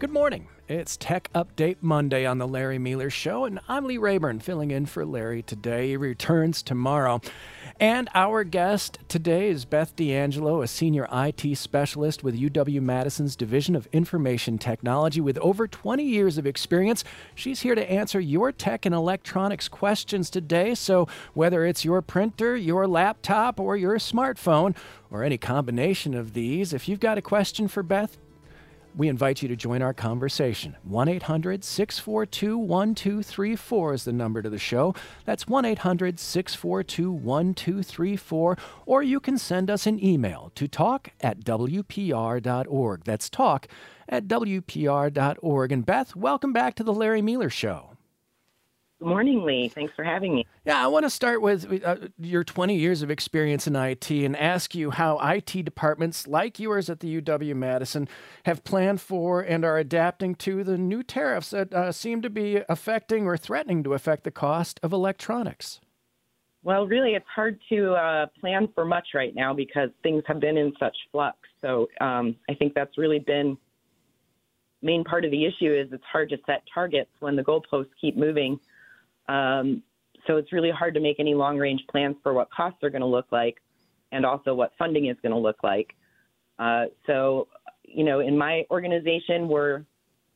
Good morning. It's Tech Update Monday on the Larry Mueller Show, and I'm Lee Rayburn filling in for Larry today. He returns tomorrow. And our guest today is Beth D'Angelo, a senior IT specialist with UW-Madison's Division of Information Technology with over 20 years of experience. She's here to answer your tech and electronics questions today. So whether it's your printer, your laptop, or your smartphone, or any combination of these, if you've got a question for Beth, we invite you to join our conversation. 1-800-642-1234 is the number to the show. That's 1-800-642-1234. Or you can send us an email to talk@wpr.org. That's talk@wpr.org. And Beth, welcome back to the Larry Mueller Show. Good morning, Lee. Thanks for having me. Yeah, I want to start with your 20 years of experience in IT and ask you how IT departments like yours at the UW-Madison have planned for and are adapting to the new tariffs that seem to be affecting or threatening to affect the cost of electronics. Well, really, it's hard to plan for much right now because things have been in such flux. So I think that's really been the main part of the issue is it's hard to set targets when the goalposts keep moving. So it's really hard to make any long-range plans for what costs are going to look like and also what funding is going to look like. So, in my organization, we're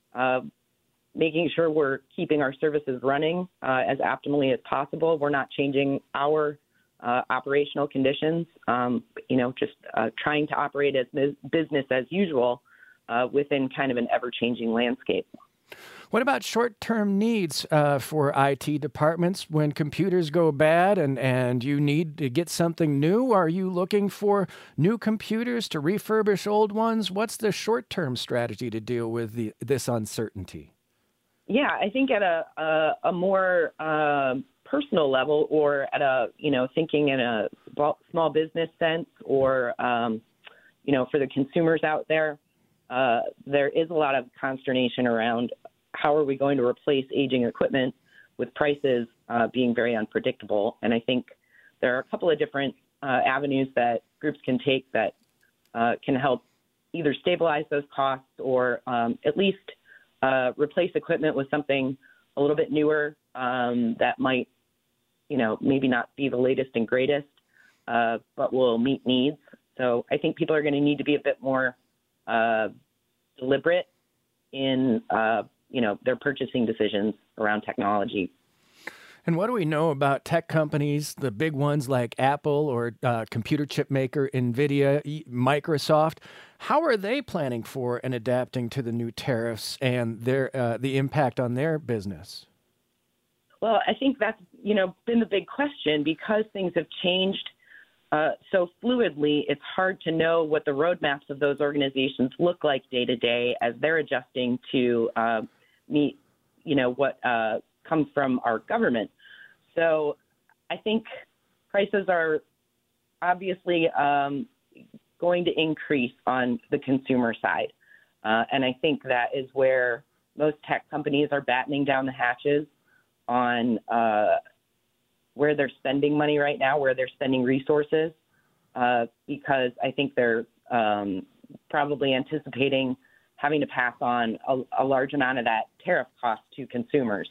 making sure we're keeping our services running as optimally as possible. We're not changing our operational conditions, just trying to operate as business as usual within kind of an ever-changing landscape. What about short-term needs for IT departments when computers go bad and you need to get something new? Are you looking for new computers to refurbish old ones? What's the short-term strategy to deal with this uncertainty? Yeah, I think at a more personal level or at thinking in a small business sense or, for the consumers out there, there is a lot of consternation around how are we going to replace aging equipment with prices being very unpredictable. And I think there are a couple of different avenues that groups can take that can help either stabilize those costs or at least replace equipment with something a little bit newer that might, maybe not be the latest and greatest, but will meet needs. So I think people are going to need to be a bit more deliberate in their purchasing decisions around technology. And what do we know about tech companies, the big ones like Apple or computer chip maker NVIDIA, Microsoft? How are they planning for and adapting to the new tariffs and the impact on their business? Well, I think that's, been the big question because things have changed so fluidly. It's hard to know what the roadmaps of those organizations look like day to day as they're adjusting to meet, what comes from our government. So I think prices are obviously going to increase on the consumer side. And I think that is where most tech companies are battening down the hatches on where they're spending money right now, where they're spending resources, because I think they're probably anticipating having to pass on a large amount of that tariff cost to consumers.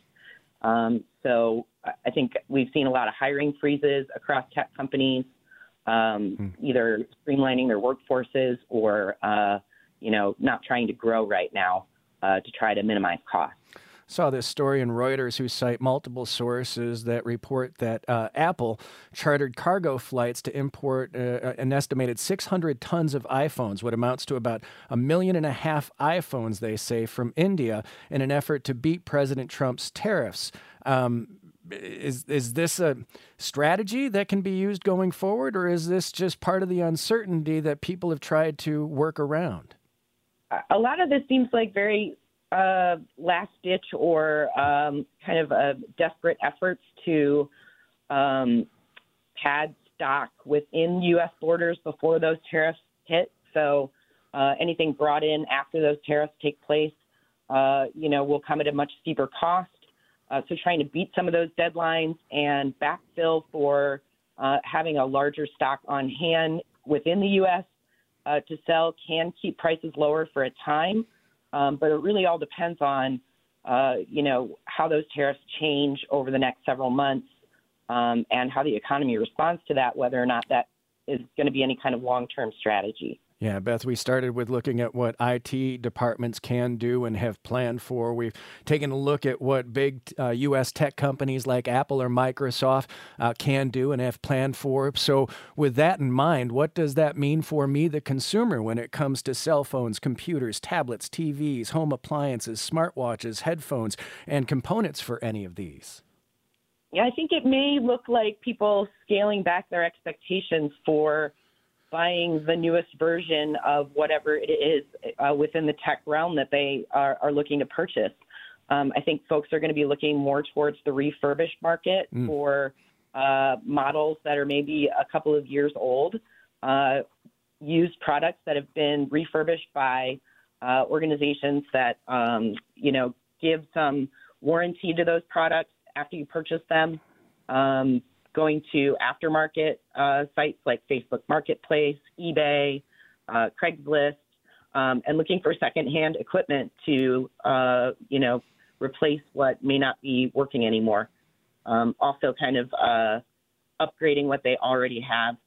So I think we've seen a lot of hiring freezes across tech companies, either streamlining their workforces or, not trying to grow right now to try to minimize costs. Saw this story in Reuters who cite multiple sources that report that Apple chartered cargo flights to import an estimated 600 tons of iPhones, what amounts to about 1.5 million iPhones, they say, from India in an effort to beat President Trump's tariffs. Is this a strategy that can be used going forward, or is this just part of the uncertainty that people have tried to work around? A lot of this seems like very last ditch or kind of desperate efforts to pad stock within U.S. borders before those tariffs hit. So anything brought in after those tariffs take place, will come at a much steeper cost. So trying to beat some of those deadlines and backfill for having a larger stock on hand within the U.S. To sell can keep prices lower for a time. But it really all depends on, how those tariffs change over the next several months and how the economy responds to that, whether or not that is going to be any kind of long-term strategy. Yeah, Beth, we started with looking at what IT departments can do and have planned for. We've taken a look at what big U.S. tech companies like Apple or Microsoft can do and have planned for. So with that in mind, what does that mean for me, the consumer, when it comes to cell phones, computers, tablets, TVs, home appliances, smartwatches, headphones, and components for any of these? Yeah, I think it may look like people scaling back their expectations for buying the newest version of whatever it is within the tech realm that they are looking to purchase. I think folks are going to be looking more towards the refurbished market for models that are maybe a couple of years old, used products that have been refurbished by organizations that, give some warranty to those products after you purchase them. Going to aftermarket sites like Facebook Marketplace, eBay, Craigslist, and looking for secondhand equipment to, replace what may not be working anymore. Also kind of upgrading what they already have,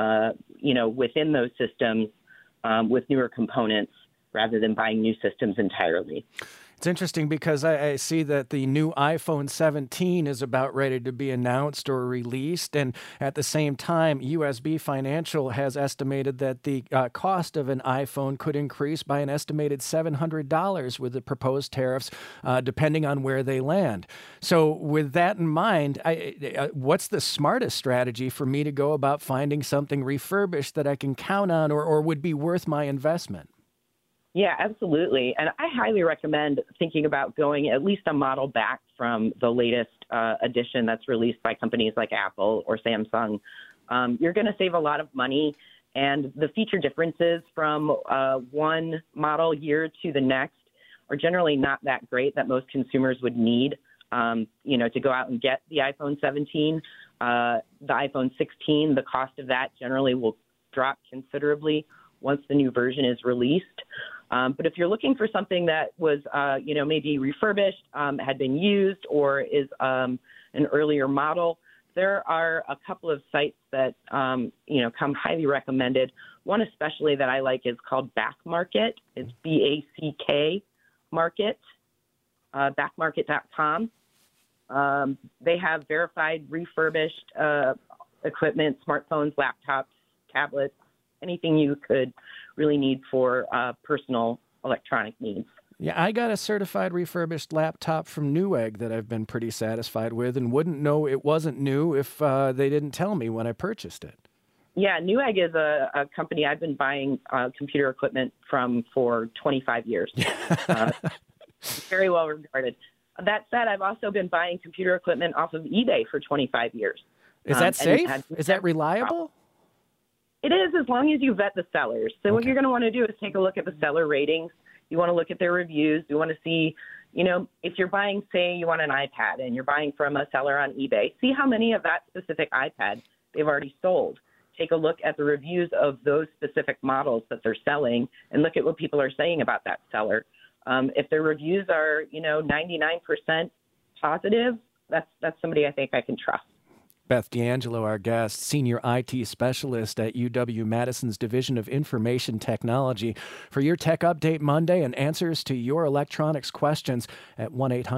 within those systems with newer components rather than buying new systems entirely. It's interesting because I see that the new iPhone 17 is about ready to be announced or released. And at the same time, USB Financial has estimated that the cost of an iPhone could increase by an estimated $700 with the proposed tariffs, depending on where they land. So with that in mind, what's the smartest strategy for me to go about finding something refurbished that I can count on or would be worth my investment? Yeah, absolutely. And I highly recommend thinking about going at least a model back from the latest edition that's released by companies like Apple or Samsung. You're going to save a lot of money, and the feature differences from one model year to the next are generally not that great that most consumers would need, to go out and get the iPhone 17. The iPhone 16, the cost of that generally will drop considerably once the new version is released. But if you're looking for something that was, maybe refurbished, had been used, or is an earlier model, there are a couple of sites that, come highly recommended. One especially that I like is called Back Market. It's BACK Market, backmarket.com. They have verified refurbished equipment, smartphones, laptops, tablets, anything you could really need for personal electronic needs. Yeah, I got a certified refurbished laptop from Newegg that I've been pretty satisfied with and wouldn't know it wasn't new if they didn't tell me when I purchased it. Yeah, Newegg is a company I've been buying computer equipment from for 25 years. Very well regarded. That said, I've also been buying computer equipment off of eBay for 25 years. Is that safe? Is that reliable? It is, as long as you vet the sellers. So What you're going to want to do is take a look at the seller ratings. You want to look at their reviews. You want to see, if you're buying, say you want an iPad and you're buying from a seller on eBay, see how many of that specific iPad they've already sold. Take a look at the reviews of those specific models that they're selling and look at what people are saying about that seller. If their reviews are, 99% positive, that's somebody I think I can trust. Beth D'Angelo, our guest, Senior IT Specialist at UW-Madison's Division of Information Technology. For your Tech Update Monday and answers to your electronics questions at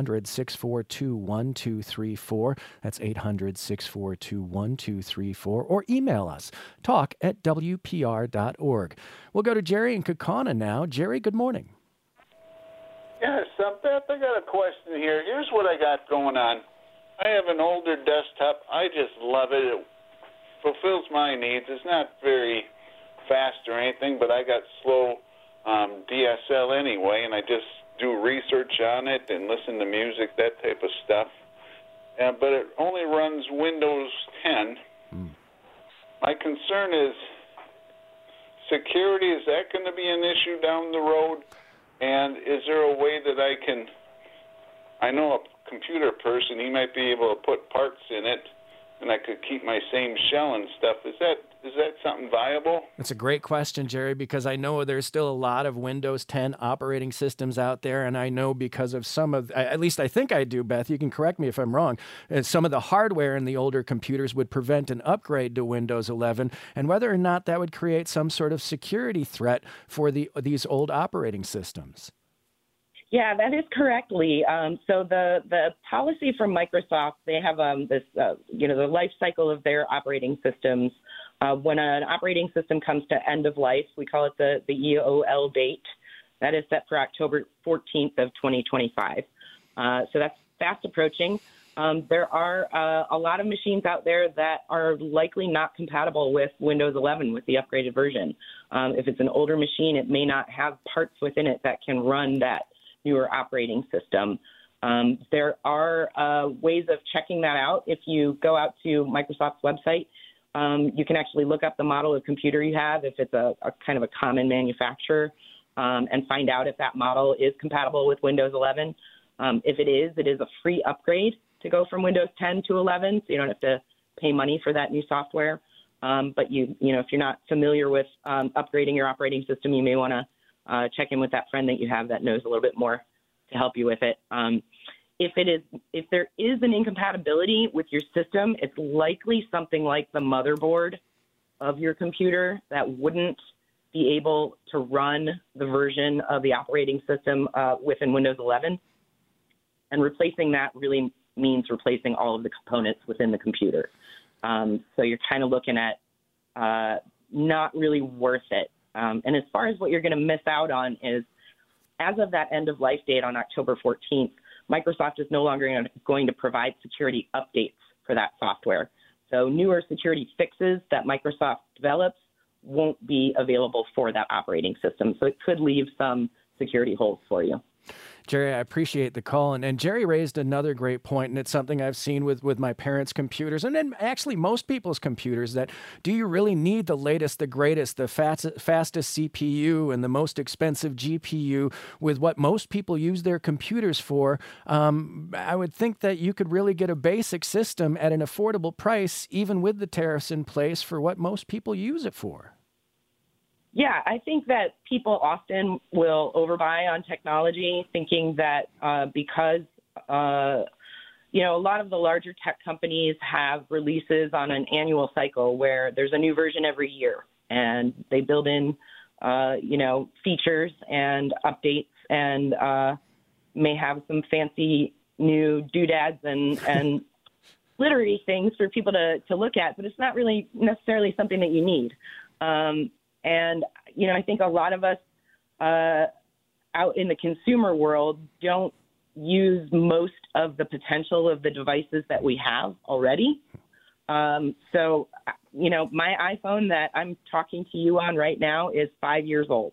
1-800-642-1234. That's 800-642-1234. Or email us, talk@wpr.org. We'll go to Jerry in Kaukauna now. Jerry, good morning. Yes, Beth, I got a question here. Here's what I got going on. I have an older desktop. I just love it. It fulfills my needs. It's not very fast or anything, but I got slow DSL anyway, and I just do research on it and listen to music, that type of stuff. But it only runs Windows 10. My concern is security. Is that going to be an issue down the road? And is there a way that I know a computer person, he might be able to put parts in it, and I could keep my same shell and stuff. Is that Is that something viable? That's a great question, Jerry, because I know there's still a lot of Windows 10 operating systems out there, and I know because of some of, at least I think I do, Beth, you can correct me if I'm wrong, some of the hardware in the older computers would prevent an upgrade to Windows 11, and whether or not that would create some sort of security threat for these old operating systems. Yeah, that is correctly. So the policy from Microsoft, they have this, the life cycle of their operating systems. When an operating system comes to end of life, we call it the EOL date. That is set for October 14th of 2025. So that's fast approaching. There are a lot of machines out there that are likely not compatible with Windows 11 with the upgraded version. If it's an older machine, it may not have parts within it that can run that newer operating system. There are ways of checking that out. If you go out to Microsoft's website, you can actually look up the model of computer you have, if it's a kind of a common manufacturer, and find out if that model is compatible with Windows 11. If it is a free upgrade to go from Windows 10 to 11, so you don't have to pay money for that new software. But if you're not familiar with upgrading your operating system, you may want to check in with that friend that you have that knows a little bit more to help you with it. If there is an incompatibility with your system, it's likely something like the motherboard of your computer that wouldn't be able to run the version of the operating system within Windows 11. And replacing that really means replacing all of the components within the computer. So you're kind of looking at not really worth it. And as far as what you're going to miss out on is, as of that end of life date on October 14th, Microsoft is no longer going to provide security updates for that software. So newer security fixes that Microsoft develops won't be available for that operating system. So it could leave some security holes for you. Jerry, I appreciate the call. And Jerry raised another great point, and it's something I've seen with my parents' computers, and then actually most people's computers, that do you really need the latest, the greatest, the fastest CPU and the most expensive GPU with what most people use their computers for? I would think that you could really get a basic system at an affordable price, even with the tariffs in place, for what most people use it for. Yeah, I think that people often will overbuy on technology, thinking that because, a lot of the larger tech companies have releases on an annual cycle where there's a new version every year, and they build in, features and updates, and may have some fancy new doodads and glittery things for people to look at, but it's not really necessarily something that you need. And, I think a lot of us out in the consumer world don't use most of the potential of the devices that we have already. So, my iPhone that I'm talking to you on right now is 5 years old.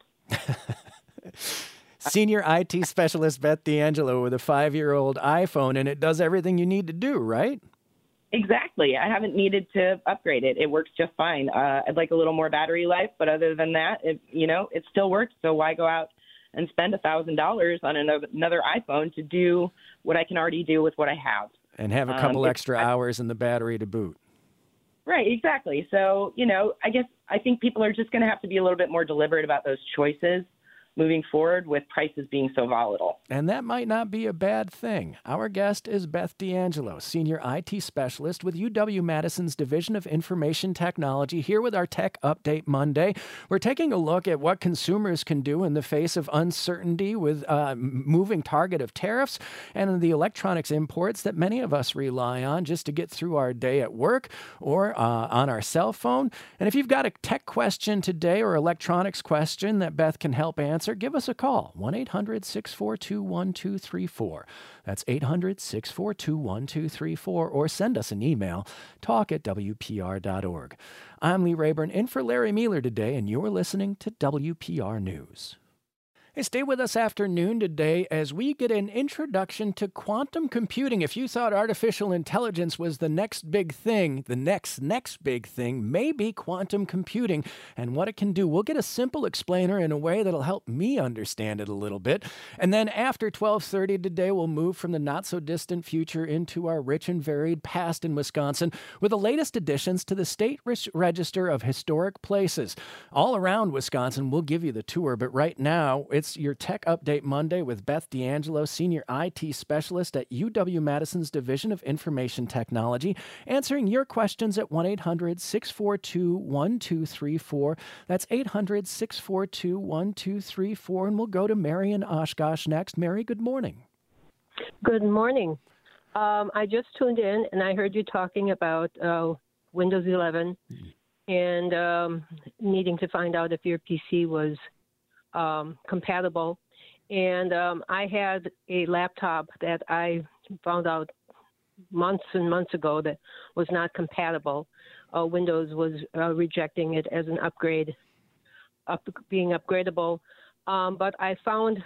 Senior IT specialist Beth D'Angelo with a 5-year-old iPhone, and it does everything you need to do, right? Exactly. I haven't needed to upgrade it. It works just fine. I'd like a little more battery life, but other than that, it still works. So why go out and spend $1,000 on another iPhone to do what I can already do with what I have? And have a couple extra hours in the battery to boot. Right, exactly. So, I think people are just going to have to be a little bit more deliberate about those choices moving forward with prices being so volatile. And that might not be a bad thing. Our guest is Beth D'Angelo, Senior IT Specialist with UW-Madison's Division of Information Technology, here with our Tech Update Monday. We're taking a look at what consumers can do in the face of uncertainty with moving target of tariffs and the electronics imports that many of us rely on just to get through our day at work or on our cell phone. And if you've got a tech question today or electronics question that Beth can help answer, give us a call, 1-800-642-1234. That's 800-642-1234, or send us an email, talk@wpr.org. I'm Lee Rayburn, in for Larry Mueller today, and you're listening to WPR News. Hey, stay with us after noon today as we get an introduction to quantum computing. If you thought artificial intelligence was the next big thing, the next big thing may be quantum computing and what it can do. We'll get a simple explainer in a way that'll help me understand it a little bit. And then after 12:30 today, we'll move from the not-so-distant future into our rich and varied past in Wisconsin with the latest additions to the State Register of Historic Places. All around Wisconsin, we'll give you the tour, but right now, it's your Tech Update Monday with Beth D'Angelo, Senior IT Specialist at UW-Madison's Division of Information Technology, answering your questions at 1-800-642-1234. That's 800-642-1234. And we'll go to Mary in Oshkosh next. Mary, good morning. Good morning. I just tuned in, and I heard you talking about Windows 11 and needing to find out if your PC was compatible. And I had a laptop that I found out months and months ago that was not compatible. Windows was rejecting it as an upgrade, being upgradable. But I found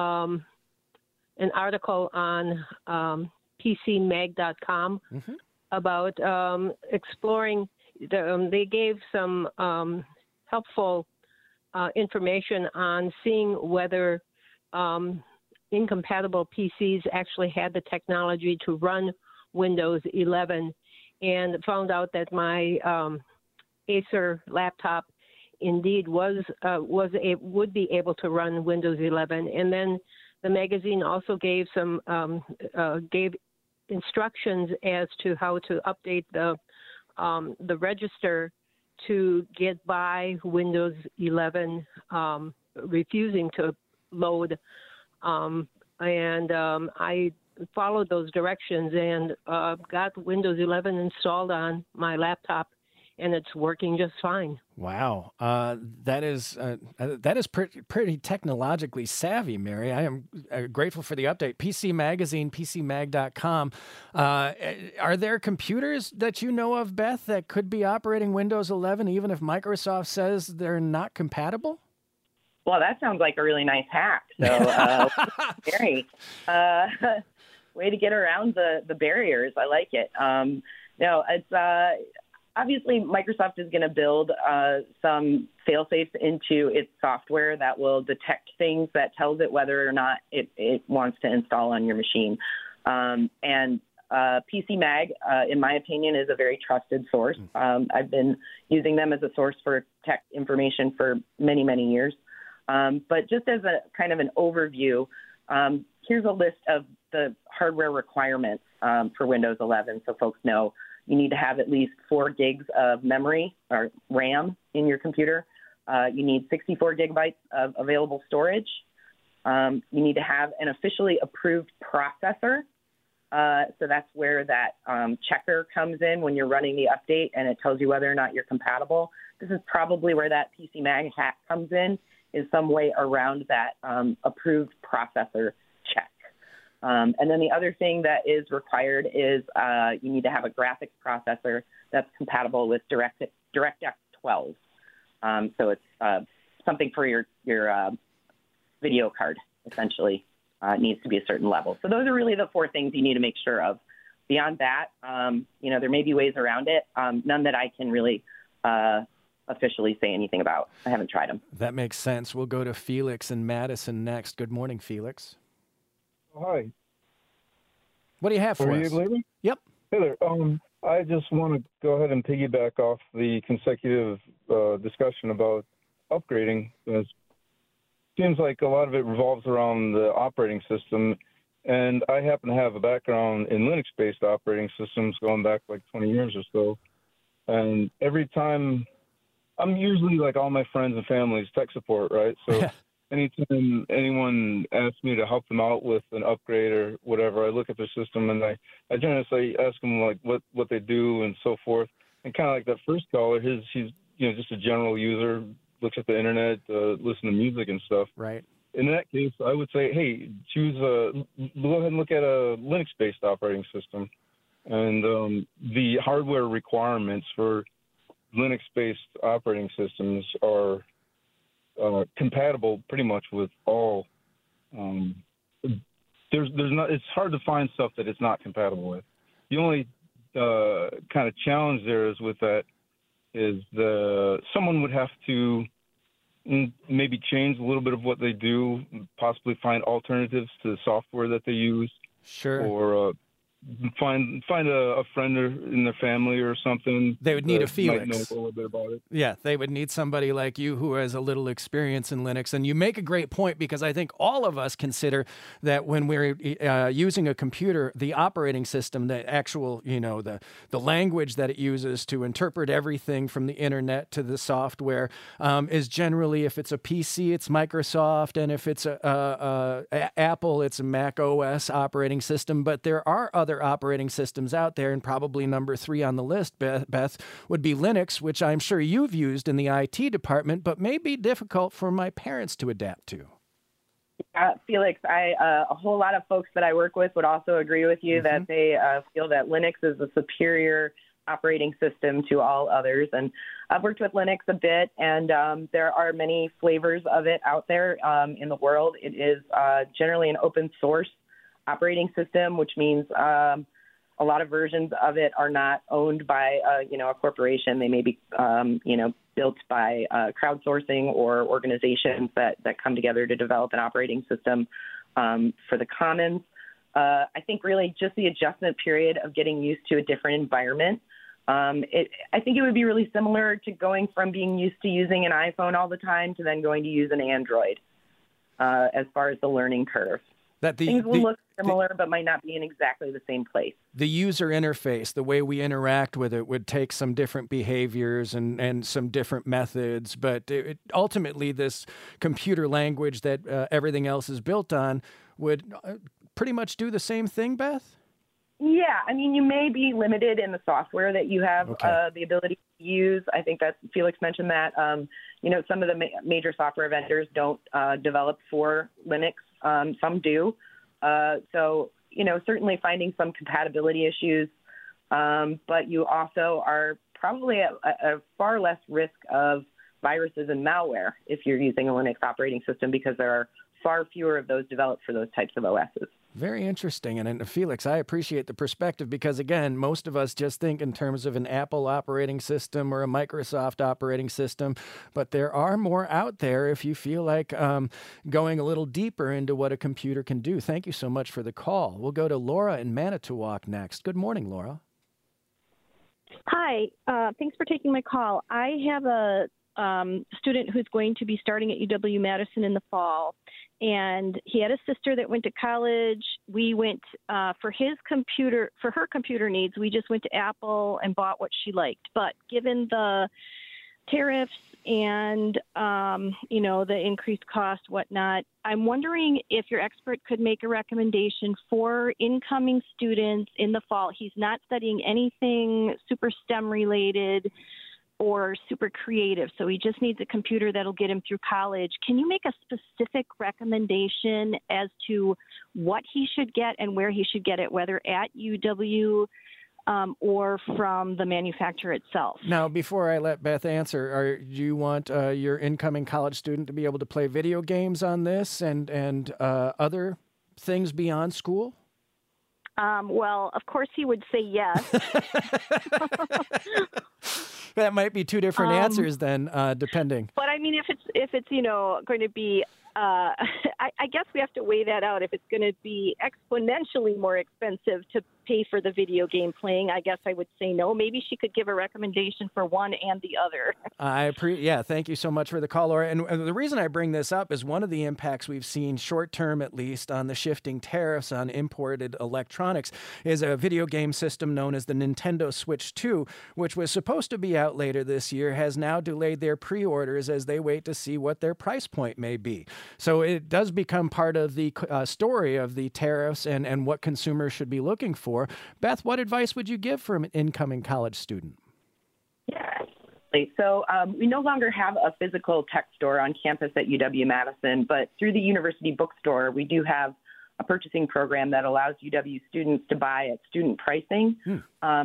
an article on PCMag.com about exploring. They gave some helpful information on seeing whether incompatible PCs actually had the technology to run Windows 11, and found out that my Acer laptop indeed would be able to run Windows 11. And then the magazine also gave some gave instructions as to how to update the register to get by Windows 11 refusing to load. I followed those directions and got Windows 11 installed on my laptop, and it's working just fine. Wow, that is pretty technologically savvy, Mary. I am grateful for the update. PC Magazine, PCMag.com. Are there computers that you know of, Beth, that could be operating Windows 11 even if Microsoft says they're not compatible? Well, that sounds like a really nice hack. So, Mary, way to get around the barriers. I like it. No, it's obviously Microsoft is going to build some fail-safes into its software that will detect things that tells it whether or not it wants to install on your machine. And PC Mag, in my opinion, is a very trusted source. I've been using them as a source for tech information for many, many years. But just as a kind of an overview, here's a list of the hardware requirements for Windows 11 so folks know. You need to have at least 4 gigs of memory or RAM in your computer. You need 64 gigabytes of available storage. You need to have an officially approved processor. So that's where that checker comes in when you're running the update and it tells you whether or not you're compatible. This is probably where that PC Mag hack comes in, is some way around that approved processor check. And then the other thing that is required is you need to have a graphics processor that's compatible with DirectX 12. So it's something for your video card, essentially. It needs to be a certain level. So those are really the 4 things you need to make sure of. Beyond that, there may be ways around it, none that I can really officially say anything about. I haven't tried them. That makes sense. We'll go to Felix in Madison next. Good morning, Felix. Hi. What do you have for us? Are you? Yep. Hey there. I just want to go ahead and piggyback off the consecutive discussion about upgrading. It seems like a lot of it revolves around the operating system, and I happen to have a background in Linux-based operating systems going back like 20 years or so. And every time, I'm usually like all my friends and family's tech support, right? So anytime anyone asks me to help them out with an upgrade or whatever, I look at their system and I generally ask them like what they do and so forth. And kind of like that first caller, he's just a general user, looks at the internet, listen to music and stuff. Right. In that case, I would say, hey, go ahead and look at a Linux-based operating system. And the hardware requirements for Linux-based operating systems are compatible pretty much with all. There's not. It's hard to find stuff that it's not compatible with. The only kind of challenge there is with that is someone would have to maybe change a little bit of what they do, possibly find alternatives to the software that they use. Sure. Or find a friend in their family or something. They would need a Might Felix. know a little bit about it. Yeah, they would need somebody like you who has a little experience in Linux. And you make a great point, because I think all of us consider that when we're using a computer, the operating system, the actual, the language that it uses to interpret everything from the internet to the software is generally, if it's a PC, it's Microsoft, and if it's a Apple, it's a Mac OS operating system. But there are other operating systems out there, and probably number 3 on the list, Beth, would be Linux, which I'm sure you've used in the IT department, but may be difficult for my parents to adapt to. Felix, a whole lot of folks that I work with would also agree with you that they feel that Linux is a superior operating system to all others. And I've worked with Linux a bit, and there are many flavors of it out there in the world. It is generally an open source operating system, which means a lot of versions of it are not owned by a corporation. They may be built by crowdsourcing or organizations that come together to develop an operating system for the commons. I think really just the adjustment period of getting used to a different environment. I think it would be really similar to going from being used to using an iPhone all the time to then going to use an Android as far as the learning curve. Things will look similar, but might not be in exactly the same place. The user interface, the way we interact with it, would take some different behaviors and some different methods. But ultimately, this computer language that everything else is built on would pretty much do the same thing, Beth? Yeah, I mean, you may be limited in the software that you have the ability to use. I think that Felix mentioned that. Some of the major software vendors don't develop for Linux. Some do. So, certainly finding some compatibility issues, but you also are probably at a far less risk of viruses and malware if you're using a Linux operating system, because there are far fewer of those developed for those types of OSs. Very interesting. And Felix, I appreciate the perspective, because, again, most of us just think in terms of an Apple operating system or a Microsoft operating system, but there are more out there if you feel like going a little deeper into what a computer can do. Thank you so much for the call. We'll go to Laura in Manitowoc next. Good morning, Laura. Hi. Thanks for taking my call. I have a student who's going to be starting at UW-Madison in the fall. And he had a sister that went to college. We went for her computer needs. We just went to Apple and bought what she liked. But given the tariffs and, the increased cost, whatnot, I'm wondering if your expert could make a recommendation for incoming students in the fall. He's not studying anything super STEM related or super creative, so he just needs a computer that'll get him through college. Can you make a specific recommendation as to what he should get and where he should get it, whether at UW or from the manufacturer itself? Now, before I let Beth answer, do you want your incoming college student to be able to play video games on this and other things beyond school? Well, of course he would say yes. That might be two different answers then, depending. But I mean, if it's going to be, I guess we have to weigh that out. If it's going to be exponentially more expensive to pay for the video game playing, I guess I would say no. Maybe she could give a recommendation for one and the other. Thank you so much for the call, Laura. And the reason I bring this up is one of the impacts we've seen short term, at least, on the shifting tariffs on imported electronics is a video game system known as the Nintendo Switch 2, which was supposed to be out later this year, has now delayed their pre-orders as they wait to see what their price point may be. So it does become part of the story of the tariffs and what consumers should be looking for. Beth, what advice would you give for an incoming college student? Yeah, so we no longer have a physical tech store on campus at UW-Madison, but through the university bookstore, we do have a purchasing program that allows UW students to buy at student pricing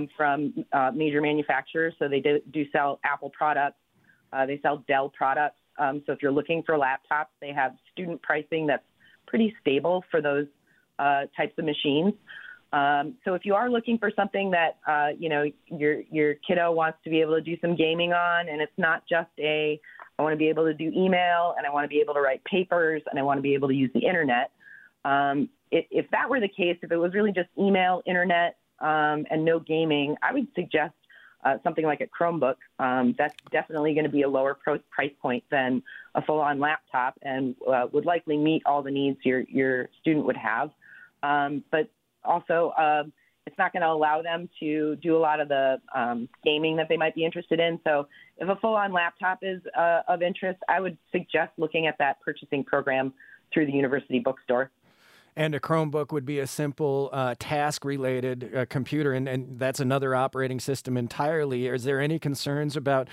from major manufacturers. So they do sell Apple products. They sell Dell products. So if you're looking for laptops, they have student pricing that's pretty stable for those types of machines. So if you are looking for something that, your kiddo wants to be able to do some gaming on, and it's not just I want to be able to do email, and I want to be able to write papers, and I want to be able to use the internet. If that were the case, if it was really just email, internet, and no gaming, I would suggest something like a Chromebook. That's definitely going to be a lower price point than a full-on laptop, and would likely meet all the needs your student would have. But also, it's not going to allow them to do a lot of the gaming that they might be interested in. So if a full-on laptop is of interest, I would suggest looking at that purchasing program through the university bookstore. And a Chromebook would be a simple task-related computer, and that's another operating system entirely. Is there any concerns about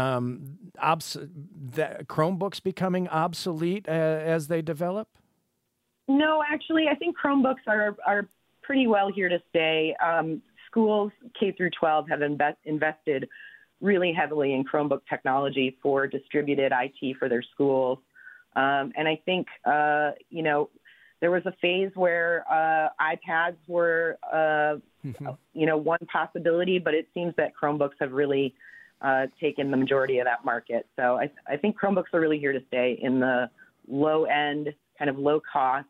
Chromebooks becoming obsolete as they develop? No, actually, I think Chromebooks are pretty well here to stay. Schools K through 12 have invested really heavily in Chromebook technology for distributed IT for their schools. And I think, there was a phase where iPads were, one possibility, but it seems that Chromebooks have really taken the majority of that market. So I think Chromebooks are really here to stay in the low-end, kind of low-cost,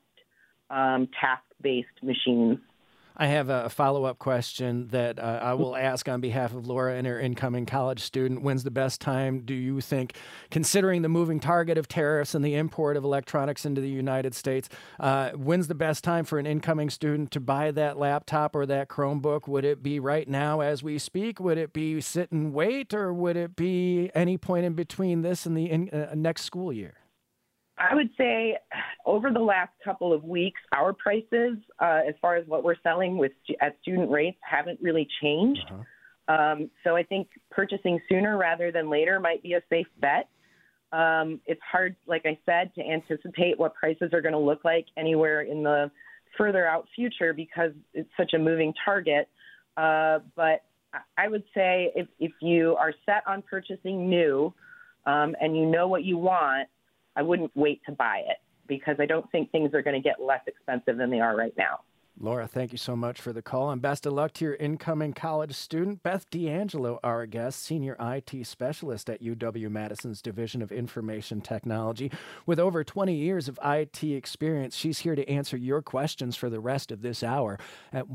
task-based machines. I have a follow-up question that I will ask on behalf of Laura and her incoming college student. When's the best time, do you think, considering the moving target of tariffs and the import of electronics into the United States, when's the best time for an incoming student to buy that laptop or that Chromebook? Would it be right now as we speak? Would it be sit and wait? Or would it be any point in between this and the next school year? I would say over the last couple of weeks, our prices, as far as what we're selling at student rates, haven't really changed. So I think purchasing sooner rather than later might be a safe bet. It's hard, like I said, to anticipate what prices are going to look like anywhere in the further out future because it's such a moving target. But I would say if you are set on purchasing new and you know what you want, I wouldn't wait to buy it because I don't think things are going to get less expensive than they are right now. Laura, thank you so much for the call, and best of luck to your incoming college student. Beth D'Angelo, our guest, senior IT specialist at UW-Madison's Division of Information Technology. With over 20 years of IT experience, she's here to answer your questions for the rest of this hour at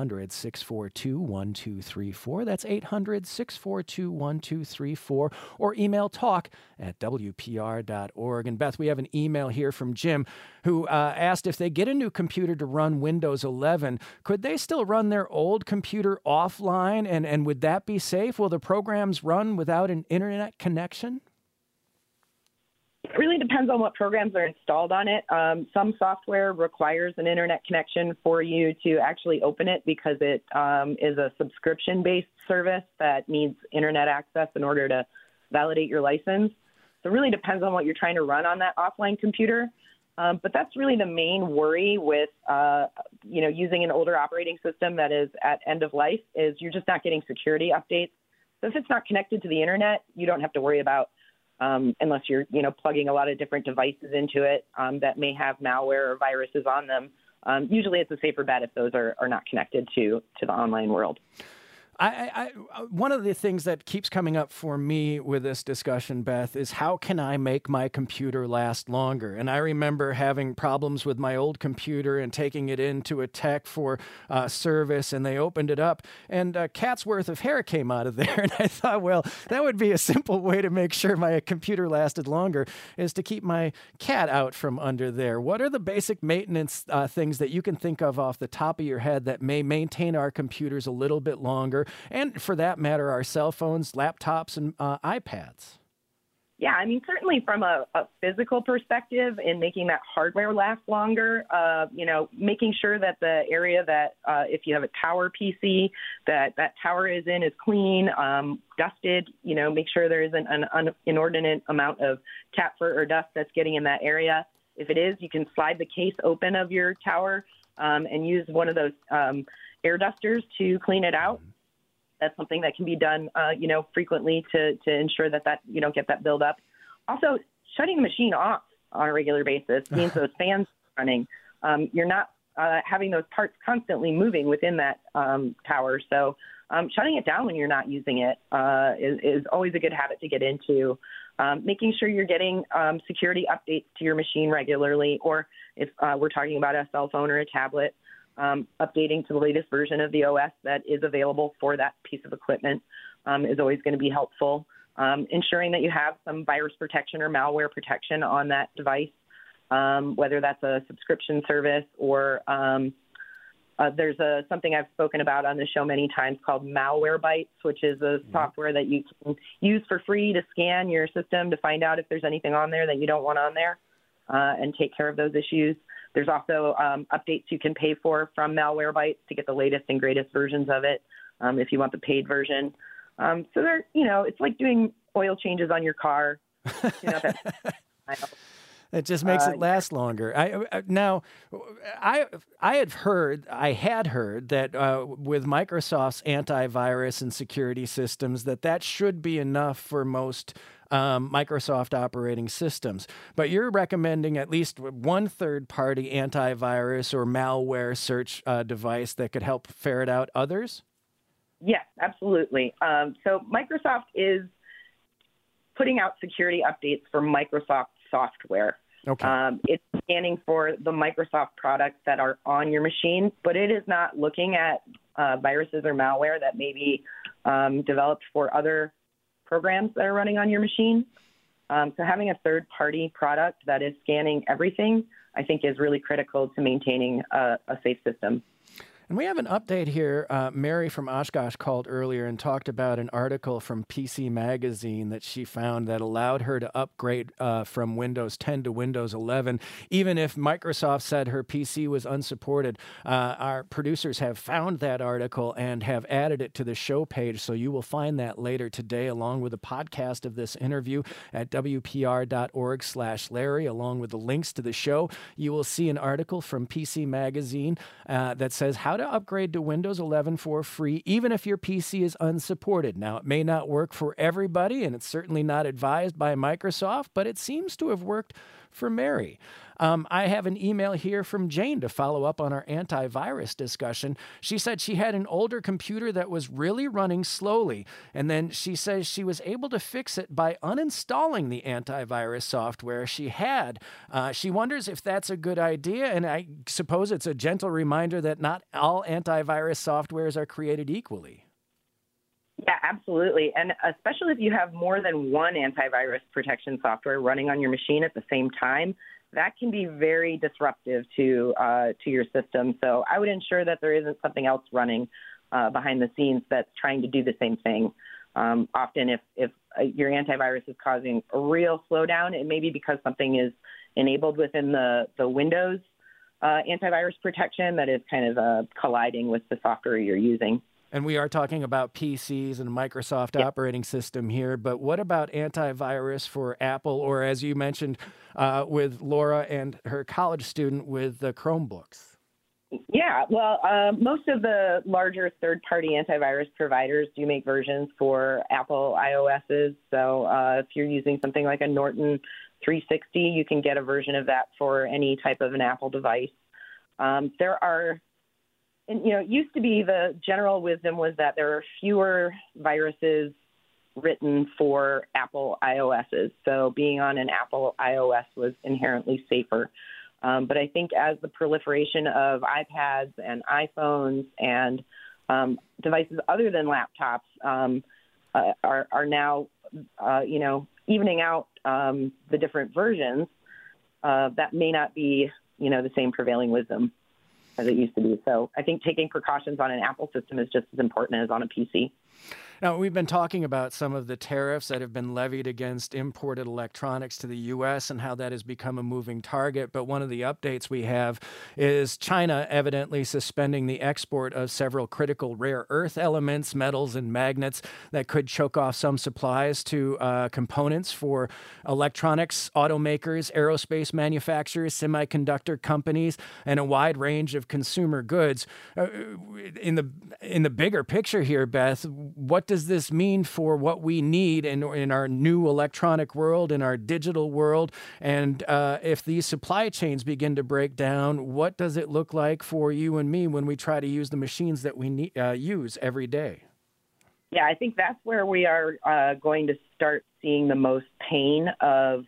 1-800-642-1234. That's 800-642-1234, or email talk@WPR.org. And Beth, we have an email here from Jim who asked if they get a new computer to run Windows 11, could they still run their old computer offline, and would that be safe? Will the programs run without an internet connection? It really depends on what programs are installed on it. Some software requires an internet connection for you to actually open it because it is a subscription-based service that needs internet access in order to validate your license. So it really depends on what you're trying to run on that offline computer. But that's really the main worry with, using an older operating system that is at end of life is you're just not getting security updates. So if it's not connected to the internet, you don't have to worry about, unless you're, plugging a lot of different devices into it that may have malware or viruses on them. Usually it's a safer bet if those are not connected to the online world. One of the things that keeps coming up for me with this discussion, Beth, is how can I make my computer last longer? And I remember having problems with my old computer and taking it into a tech for service, and they opened it up, and a cat's worth of hair came out of there. And I thought, well, that would be a simple way to make sure my computer lasted longer, is to keep my cat out from under there. What are the basic maintenance things that you can think of off the top of your head that may maintain our computers a little bit longer? And for that matter, our cell phones, laptops, and iPads. Yeah, I mean, certainly from a physical perspective in making that hardware last longer, making sure that the area that if you have a tower PC, that tower is in is clean, dusted, make sure there isn't an inordinate amount of cat fur or dust that's getting in that area. If it is, you can slide the case open of your tower and use one of those air dusters to clean it out. That's something that can be done, frequently to ensure that you don't get that buildup. Also, shutting the machine off on a regular basis means those fans are running. You're not having those parts constantly moving within that tower. So shutting it down when you're not using it is always a good habit to get into. Making sure you're getting security updates to your machine regularly, or if we're talking about a cell phone or a tablet, updating to the latest version of the OS that is available for that piece of equipment is always going to be helpful. Ensuring that you have some virus protection or malware protection on that device, whether that's a subscription service or there's something I've spoken about on the show many times called Malwarebytes, which is a software that you can use for free to scan your system to find out if there's anything on there that you don't want on there and take care of those issues. There's also updates you can pay for from Malwarebytes to get the latest and greatest versions of it if you want the paid version. So there, it's like doing oil changes on your car. It just makes it last longer. I had heard that with Microsoft's antivirus and security systems, that should be enough for most Microsoft operating systems. But you're recommending at least one third-party antivirus or malware search device that could help ferret out others? Yes, absolutely. So Microsoft is putting out security updates for Microsoft software. Okay. It's scanning for the Microsoft products that are on your machine, but it is not looking at viruses or malware that may be developed for other programs that are running on your machine. So having a third-party product that is scanning everything, I think, is really critical to maintaining a safe system. And we have an update here. Mary from Oshkosh called earlier and talked about an article from PC Magazine that she found that allowed her to upgrade from Windows 10 to Windows 11, even if Microsoft said her PC was unsupported. Our producers have found that article and have added it to the show page, so you will find that later today, along with a podcast of this interview at wpr.org/Larry, along with the links to the show. You will see an article from PC Magazine that says how to upgrade to Windows 11 for free, even if your PC is unsupported. Now, it may not work for everybody, and it's certainly not advised by Microsoft, but it seems to have worked for Mary. I have an email here from Jane to follow up on our antivirus discussion. She said she had an older computer that was really running slowly, and then she says she was able to fix it by uninstalling the antivirus software she had. She wonders if that's a good idea, and I suppose it's a gentle reminder that not all antivirus softwares are created equally. Yeah, absolutely. And especially if you have more than one antivirus protection software running on your machine at the same time, that can be very disruptive to your system. So I would ensure that there isn't something else running behind the scenes that's trying to do the same thing. Often if your antivirus is causing a real slowdown, it may be because something is enabled within the Windows antivirus protection that is kind of colliding with the software you're using. And we are talking about PCs and Microsoft operating system here, but what about antivirus for Apple, or as you mentioned with Laura and her college student with the Chromebooks? Yeah, well, most of the larger third-party antivirus providers do make versions for Apple iOSs. So if you're using something like a Norton 360, you can get a version of that for any type of an Apple device. There are... And, it used to be the general wisdom was that there are fewer viruses written for Apple iOSs. So being on an Apple iOS was inherently safer. But I think as the proliferation of iPads and iPhones and devices other than laptops are now, evening out the different versions, that may not be, the same prevailing wisdom as it used to be. So I think taking precautions on an Apple system is just as important as on a PC. Now, we've been talking about some of the tariffs that have been levied against imported electronics to the U.S. and how that has become a moving target. But one of the updates we have is China evidently suspending the export of several critical rare earth elements, metals, and magnets that could choke off some supplies to components for electronics, automakers, aerospace manufacturers, semiconductor companies, and a wide range of consumer goods. In the bigger picture here, Beth, what does this mean for what we need in our new electronic world, in our digital world? And if these supply chains begin to break down, what does it look like for you and me when we try to use the machines that we use every day? Yeah, I think that's where we are going to start seeing the most pain of,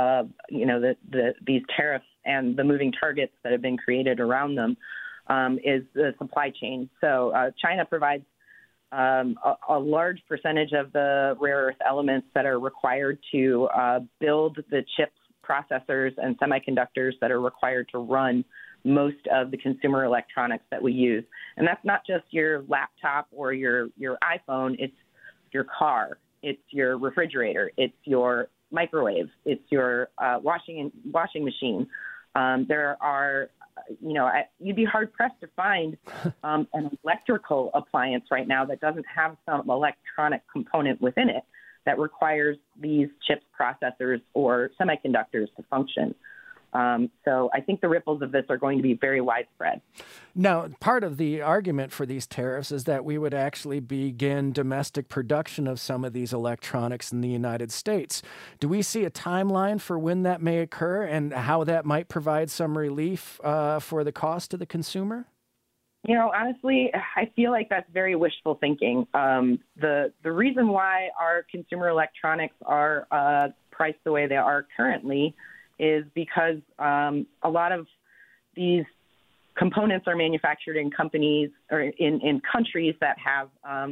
these tariffs and the moving targets that have been created around them, is the supply chain. So China provides a large percentage of the rare earth elements that are required to build the chips, processors, and semiconductors that are required to run most of the consumer electronics that we use. And that's not just your laptop or your iPhone, it's your car, it's your refrigerator, it's your microwave, it's your washing machine. There are, you'd be hard pressed to find an electrical appliance right now that doesn't have some electronic component within it that requires these chips, processors, or semiconductors to function. So I think the ripples of this are going to be very widespread. Now, part of the argument for these tariffs is that we would actually begin domestic production of some of these electronics in the United States. Do we see a timeline for when that may occur and how that might provide some relief for the cost to the consumer? Honestly, I feel like that's very wishful thinking. The reason why our consumer electronics are priced the way they are currently is because a lot of these components are manufactured in companies or in countries that have,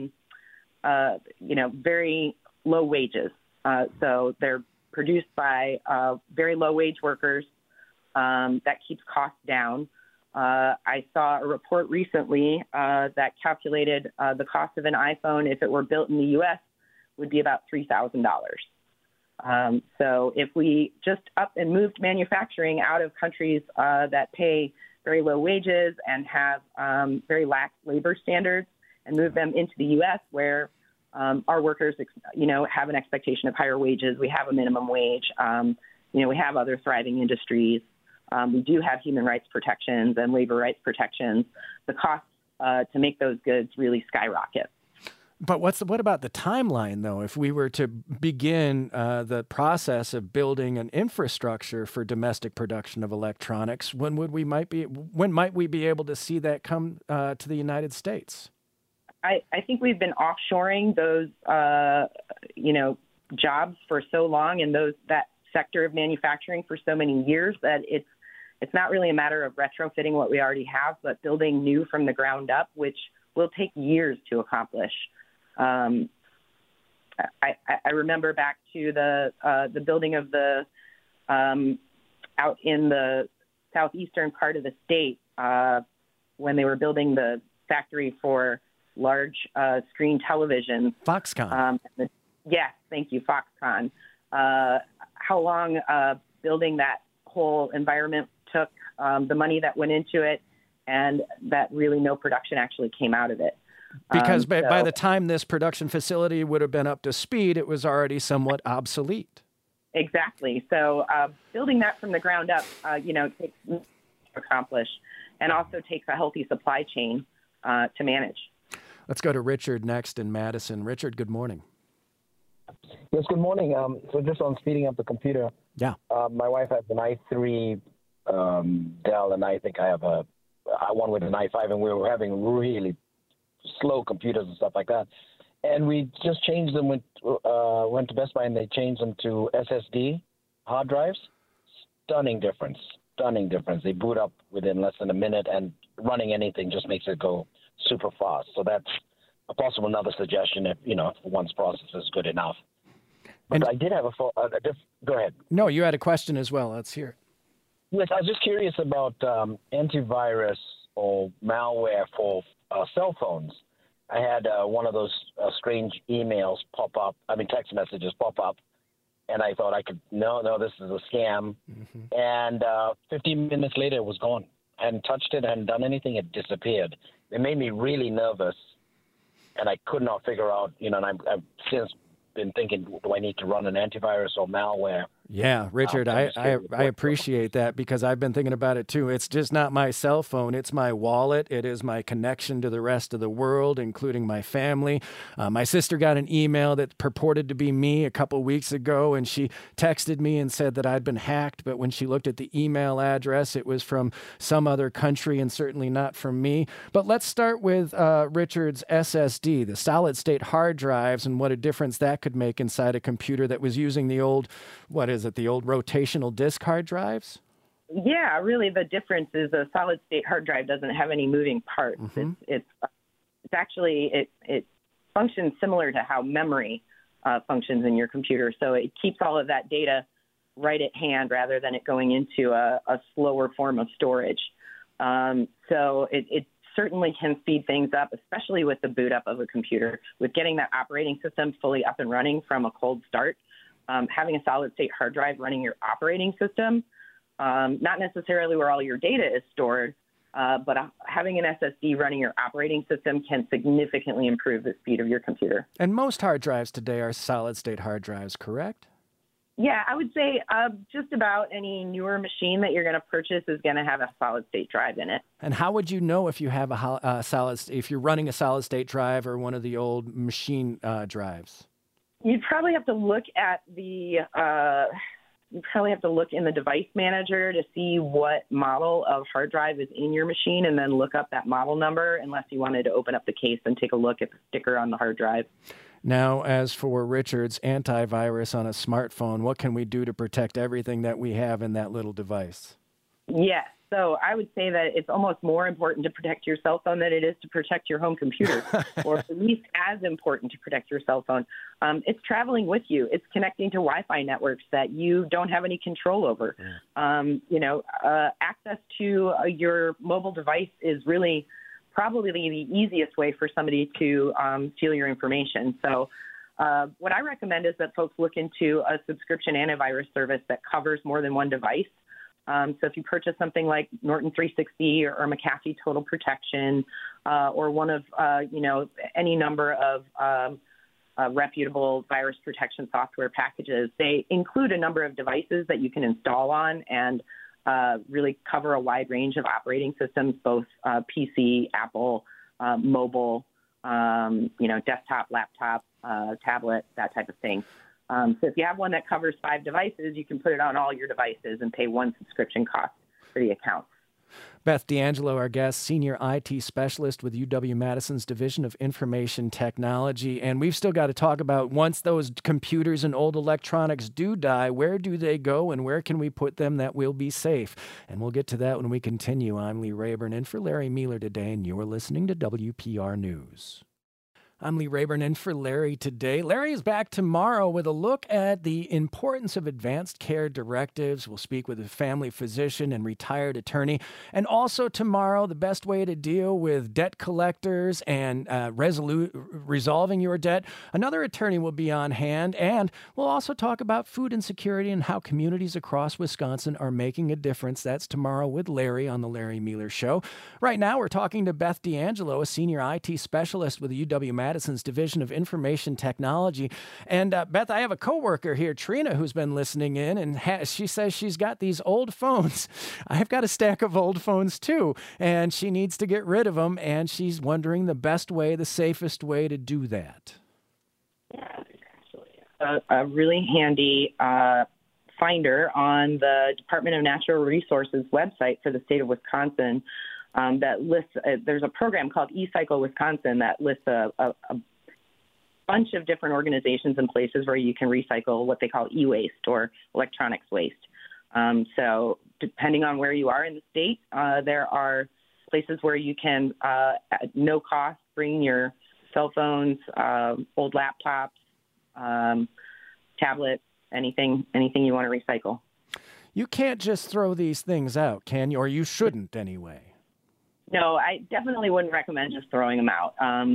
very low wages. So they're produced by very low wage workers. That keeps costs down. I saw a report recently that calculated the cost of an iPhone, if it were built in the U.S., would be about $3,000. So if we just up and moved manufacturing out of countries that pay very low wages and have very lax labor standards and move them into the U.S. where our workers, have an expectation of higher wages, we have a minimum wage, we have other thriving industries, we do have human rights protections and labor rights protections, the costs to make those goods really skyrocket. But what about the timeline, though? If we were to begin the process of building an infrastructure for domestic production of electronics, when might we be able to see that come to the United States? I think we've been offshoring those, jobs for so long and that sector of manufacturing for so many years that it's not really a matter of retrofitting what we already have, but building new from the ground up, which will take years to accomplish. I remember back to the building of the out in the southeastern part of the state when they were building the factory for large screen television. Foxconn. Yes, thank you, Foxconn. How long building that whole environment took, the money that went into it, and that really no production actually came out of it. Because by the time this production facility would have been up to speed, it was already somewhat obsolete. Exactly. So building that from the ground up, takes to accomplish and also takes a healthy supply chain to manage. Let's go to Richard next in Madison. Richard, good morning. Yes, good morning. So just on speeding up the computer. Yeah. My wife has an i3 Dell, and I think I have one with an i5, and we were having really slow computers and stuff like that. And we just changed them, went to Best Buy, and they changed them to SSD hard drives. Stunning difference. They boot up within less than a minute, and running anything just makes it go super fast. So that's a possible another suggestion if one's process is good enough. But I did have go ahead. No, you had a question as well. Let's hear it. Yes, I was just curious about antivirus or malware for cell phones. I had one of those strange emails text messages pop up, and I thought no, this is a scam. Mm-hmm. And 15 minutes later, it was gone. I hadn't touched it, I hadn't done anything, it disappeared. It made me really nervous, and I could not figure out, and I've since been thinking, do I need to run an antivirus or malware Yeah, Richard, I appreciate that because I've been thinking about it too. It's just not my cell phone. It's my wallet. It is my connection to the rest of the world, including my family. My sister got an email that purported to be me a couple weeks ago, and she texted me and said that I'd been hacked. But when she looked at the email address, it was from some other country and certainly not from me. But let's start with Richard's SSD, the solid state hard drives, and what a difference that could make inside a computer that was using the old, the old rotational disk hard drives? Yeah, really the difference is a solid state hard drive doesn't have any moving parts. Mm-hmm. It's actually, it functions similar to how memory functions in your computer. So it keeps all of that data right at hand rather than it going into a slower form of storage. So it certainly can speed things up, especially with the boot up of a computer, with getting that operating system fully up and running from a cold start. Having a solid-state hard drive running your operating system, not necessarily where all your data is stored, but having an SSD running your operating system can significantly improve the speed of your computer. And most hard drives today are solid-state hard drives, correct? Yeah, I would say just about any newer machine that you're going to purchase is going to have a solid-state drive in it. And how would you know if you have if you're running a solid-state drive or one of the old machine drives? You'd probably have to look at in the device manager to see what model of hard drive is in your machine and then look up that model number unless you wanted to open up the case and take a look at the sticker on the hard drive. Now, as for Richard's antivirus on a smartphone, what can we do to protect everything that we have in that little device? Yes. So I would say that it's almost more important to protect your cell phone than it is to protect your home computer, or at least as important to protect your cell phone. It's traveling with you. It's connecting to Wi-Fi networks that you don't have any control over. Access to your mobile device is really probably the easiest way for somebody to steal your information. So what I recommend is that folks look into a subscription antivirus service that covers more than one device. So if you purchase something like Norton 360 or McAfee Total Protection or one of, any number of reputable virus protection software packages, they include a number of devices that you can install on and really cover a wide range of operating systems, both PC, Apple, mobile, desktop, laptop, tablet, that type of thing. So if you have one that covers 5 devices, you can put it on all your devices and pay one subscription cost for the account. Beth D'Angelo, our guest, senior IT specialist with UW-Madison's Division of Information Technology. And we've still got to talk about once those computers and old electronics do die, where do they go and where can we put them that will be safe? And we'll get to that when we continue. I'm Lee Rayburn in for Larry Mueller today, and you're listening to WPR News. I'm Lee Rayburn in for Larry today. Larry is back tomorrow with a look at the importance of advanced care directives. We'll speak with a family physician and retired attorney. And also tomorrow, the best way to deal with debt collectors and resolving your debt. Another attorney will be on hand. And we'll also talk about food insecurity and how communities across Wisconsin are making a difference. That's tomorrow with Larry on the Larry Mueller Show. Right now, we're talking to Beth D'Angelo, a senior IT specialist with the UW-Madison's Division of Information Technology. And Beth, I have a coworker here, Trina, who's been listening in, and she says she's got these old phones. I've got a stack of old phones too, and she needs to get rid of them, and she's wondering the best way, the safest way to do that. Yeah, actually a really handy finder on the Department of Natural Resources website for the state of Wisconsin. That lists, there's a program called eCycle Wisconsin that lists a bunch of different organizations and places where you can recycle what they call e-waste or electronics waste. So depending on where you are in the state, there are places where you can, at no cost, bring your cell phones, old laptops, tablets, anything you want to recycle. You can't just throw these things out, can you? Or you shouldn't anyway. No, I definitely wouldn't recommend just throwing them out.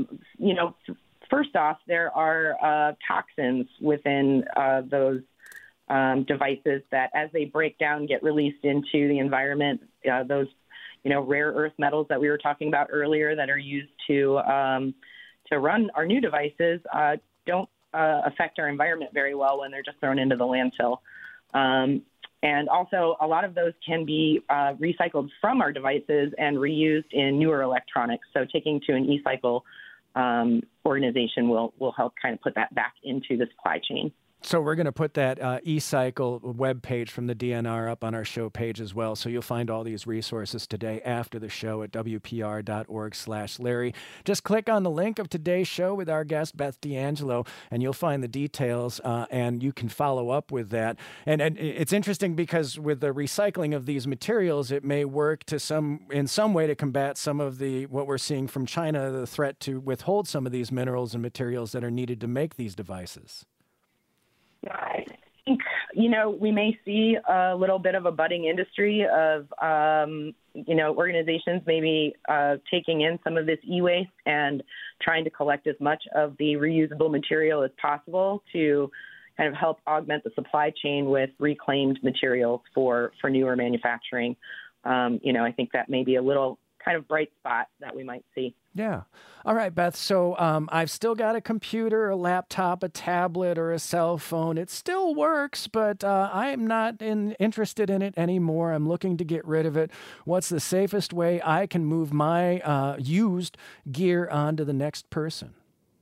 First off, there are toxins within those devices that, as they break down, get released into the environment. Those, rare earth metals that we were talking about earlier that are used to run our new devices don't affect our environment very well when they're just thrown into the landfill. And also, a lot of those can be recycled from our devices and reused in newer electronics. So taking to an e-cycle organization will help kind of put that back into the supply chain. So we're going to put that e-cycle webpage from the DNR up on our show page as well. So you'll find all these resources today after the show at wpr.org/Larry. Just click on the link of today's show with our guest, Beth D'Angelo, and you'll find the details, and you can follow up with that. And it's interesting because with the recycling of these materials, it may work in some way to combat some of what we're seeing from China, the threat to withhold some of these minerals and materials that are needed to make these devices. I think, we may see a little bit of a budding industry of, organizations maybe taking in some of this e-waste and trying to collect as much of the reusable material as possible to kind of help augment the supply chain with reclaimed materials for newer manufacturing. I think that may be a little kind of bright spot that we might see. Yeah. All right, Beth. So I've still got a computer, a laptop, a tablet, or a cell phone. It still works, but I am not interested in it anymore. I'm looking to get rid of it. What's the safest way I can move my used gear onto the next person?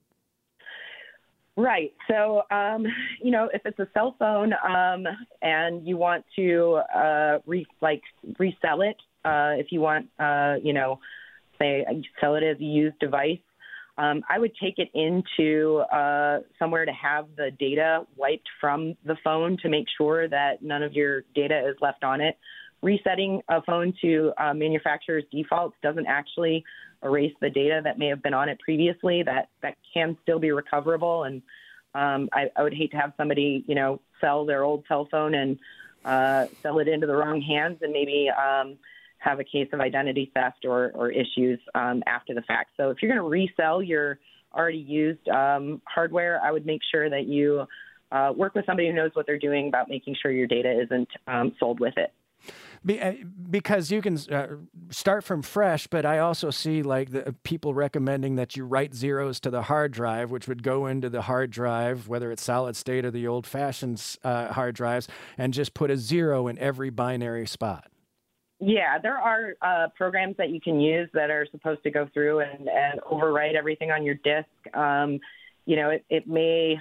Right. So, if it's a cell phone and you want to resell it, if you want, say sell it as a used device, I would take it into somewhere to have the data wiped from the phone to make sure that none of your data is left on it. Resetting a phone to manufacturer's defaults doesn't actually erase the data that may have been on it previously. That can still be recoverable. And I would hate to have somebody, sell their old cell phone and sell it into the wrong hands and maybe have a case of identity theft or issues after the fact. So if you're going to resell your already used hardware, I would make sure that you work with somebody who knows what they're doing about making sure your data isn't sold with it. Because you can start from fresh, but I also see the people recommending that you write zeros to the hard drive, which would go into the hard drive, whether it's solid state or the old-fashioned hard drives, and just put a 0 in every binary spot. Yeah, there are programs that you can use that are supposed to go through and overwrite everything on your disk. It may,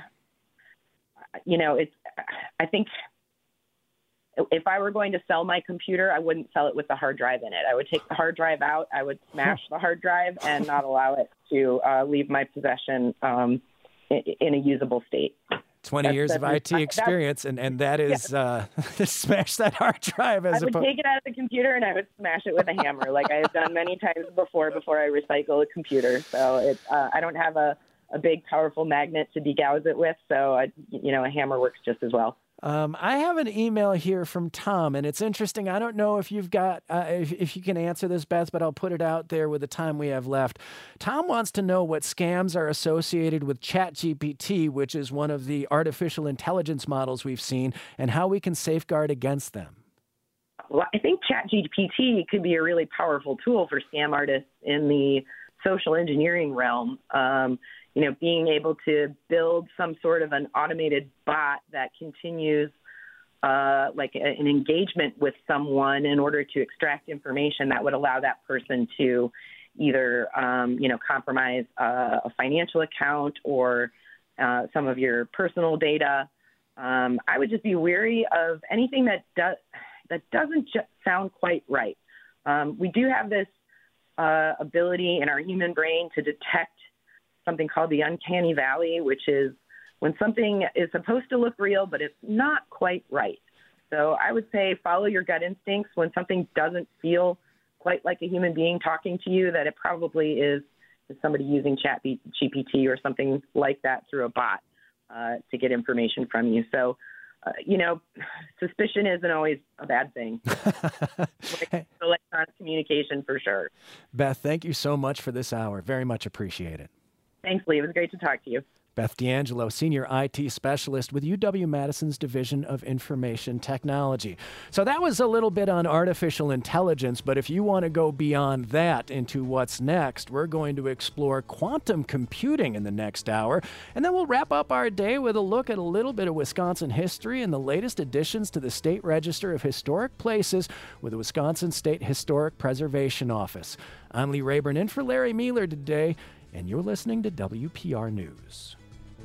I think if I were going to sell my computer, I wouldn't sell it with the hard drive in it. I would take the hard drive out. I would smash the hard drive and not allow it to leave my possession in a usable state. 20 years of IT experience, and that is smash that hard drive. I would take it out of the computer and I would smash it with a hammer, like I have done many times before I recycle a computer. So I don't have a big, powerful magnet to degauss it with, so a hammer works just as well. I have an email here from Tom, and it's interesting. I don't know if you've got, if you can answer this, Beth, but I'll put it out there with the time we have left. Tom wants to know what scams are associated with ChatGPT, which is one of the artificial intelligence models we've seen, and how we can safeguard against them. Well, I think ChatGPT could be a really powerful tool for scam artists in the social engineering realm. Being able to build some sort of an automated bot that continues an engagement with someone in order to extract information that would allow that person to either, compromise a financial account or some of your personal data. I would just be wary of anything that doesn't sound quite right. We do have this ability in our human brain to detect something called the uncanny valley, which is when something is supposed to look real, but it's not quite right. So I would say follow your gut instincts. When something doesn't feel quite like a human being talking to you, that it probably is somebody using ChatGPT or something like that through a bot to get information from you. So, suspicion isn't always a bad thing. Electronic communication for sure. Beth, thank you so much for this hour. Very much appreciate it. Thanks, Lee. It was great to talk to you. Beth D'Angelo, Senior IT Specialist with UW-Madison's Division of Information Technology. So that was a little bit on artificial intelligence, but if you want to go beyond that into what's next, we're going to explore quantum computing in the next hour, and then we'll wrap up our day with a look at a little bit of Wisconsin history and the latest additions to the State Register of Historic Places with the Wisconsin State Historic Preservation Office. I'm Lee Rayburn in for Larry Mueller today, and you're listening to WPR News.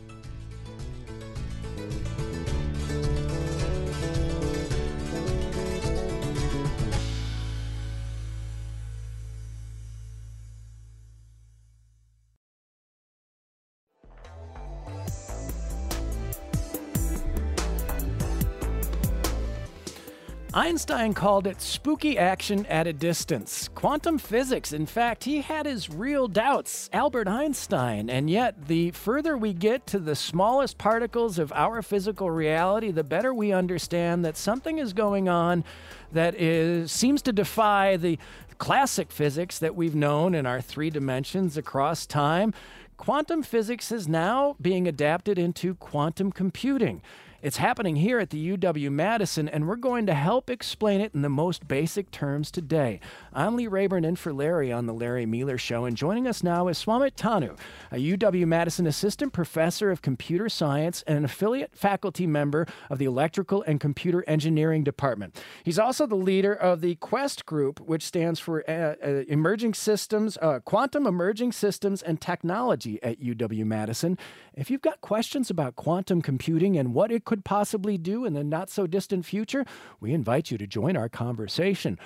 Einstein called it spooky action at a distance. Quantum physics, in fact, he had his real doubts, Albert Einstein, and yet the further we get to the smallest particles of our physical reality, the better we understand that something is going on that seems to defy the classic physics that we've known in our 3 dimensions across time. Quantum physics is now being adapted into quantum computing. It's happening here at the UW-Madison, and we're going to help explain it in the most basic terms today. I'm Lee Rayburn in for Larry on The Larry Mueller Show, and joining us now is Swamit Tanu, a UW-Madison Assistant Professor of Computer Science and an affiliate faculty member of the Electrical and Computer Engineering Department. He's also the leader of the QUEST Group, which stands for Emerging Systems, Quantum Emerging Systems and Technology at UW-Madison. If you've got questions about quantum computing and what it could possibly do in the not-so-distant future, we invite you to join our conversation.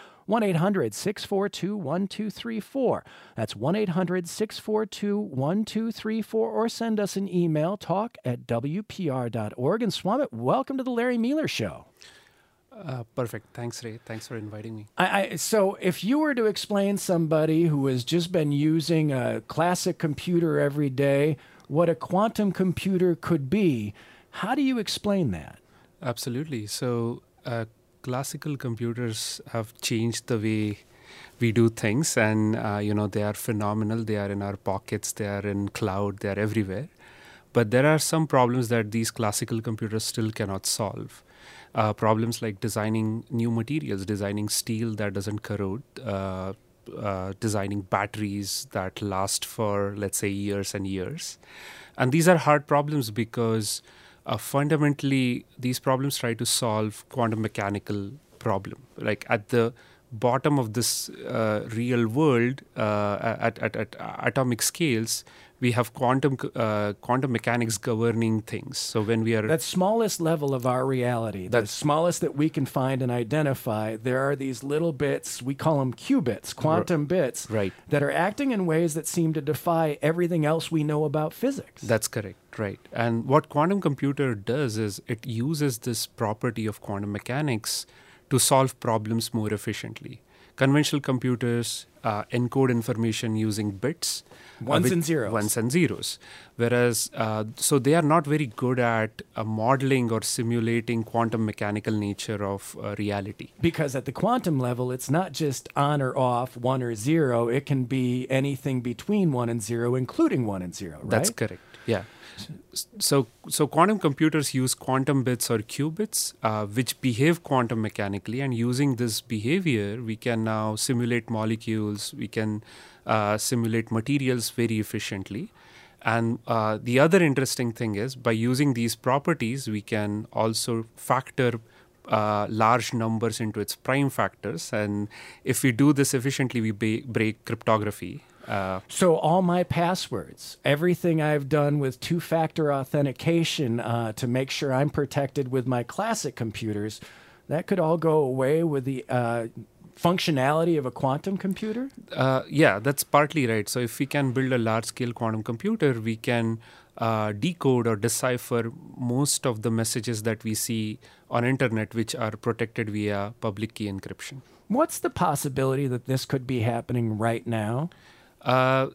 1-800-642-1234. That's 1-800-642-1234, or send us an email, talk@wpr.org. And Swamit, welcome to the Larry Mueller Show. Perfect. Thanks, Ray. Thanks for inviting me. So if you were to explain somebody who has just been using a classic computer every day what a quantum computer could be, how do you explain that? Absolutely. So classical computers have changed the way we do things, and they are phenomenal. They are in our pockets. They are in cloud. They are everywhere. But there are some problems that these classical computers still cannot solve. Problems like designing new materials, designing steel that doesn't corrode, designing batteries that last for, let's say, years and years. And these are hard problems because fundamentally, these problems try to solve quantum mechanical problem. Like at the bottom of this real world, at atomic scales, we have quantum mechanics governing things. So when we are that smallest level of our reality, the smallest that we can find and identify, there are these little bits, we call them qubits, quantum bits, right, that are acting in ways that seem to defy everything else we know about physics. That's correct, right. And what quantum computer does is it uses this property of quantum mechanics to solve problems more efficiently. Conventional computers encode information using bits. Ones and zeros. Whereas, so they are not very good at modeling or simulating quantum mechanical nature of reality. Because at the quantum level, it's not just on or off, 1 or 0. It can be anything between 1 and 0, including 1 and 0, right? That's correct, yeah. So quantum computers use quantum bits or qubits, which behave quantum mechanically, and using this behavior, we can now simulate molecules, we can simulate materials very efficiently. And the other interesting thing is, by using these properties, we can also factor large numbers into its prime factors. And if we do this efficiently, we break cryptography. So all my passwords, everything I've done with two-factor authentication to make sure I'm protected with my classic computers, that could all go away with the functionality of a quantum computer? Yeah, that's partly right. So if we can build a large-scale quantum computer, we can decode or decipher most of the messages that we see on internet, which are protected via public key encryption. What's the possibility that this could be happening right now? So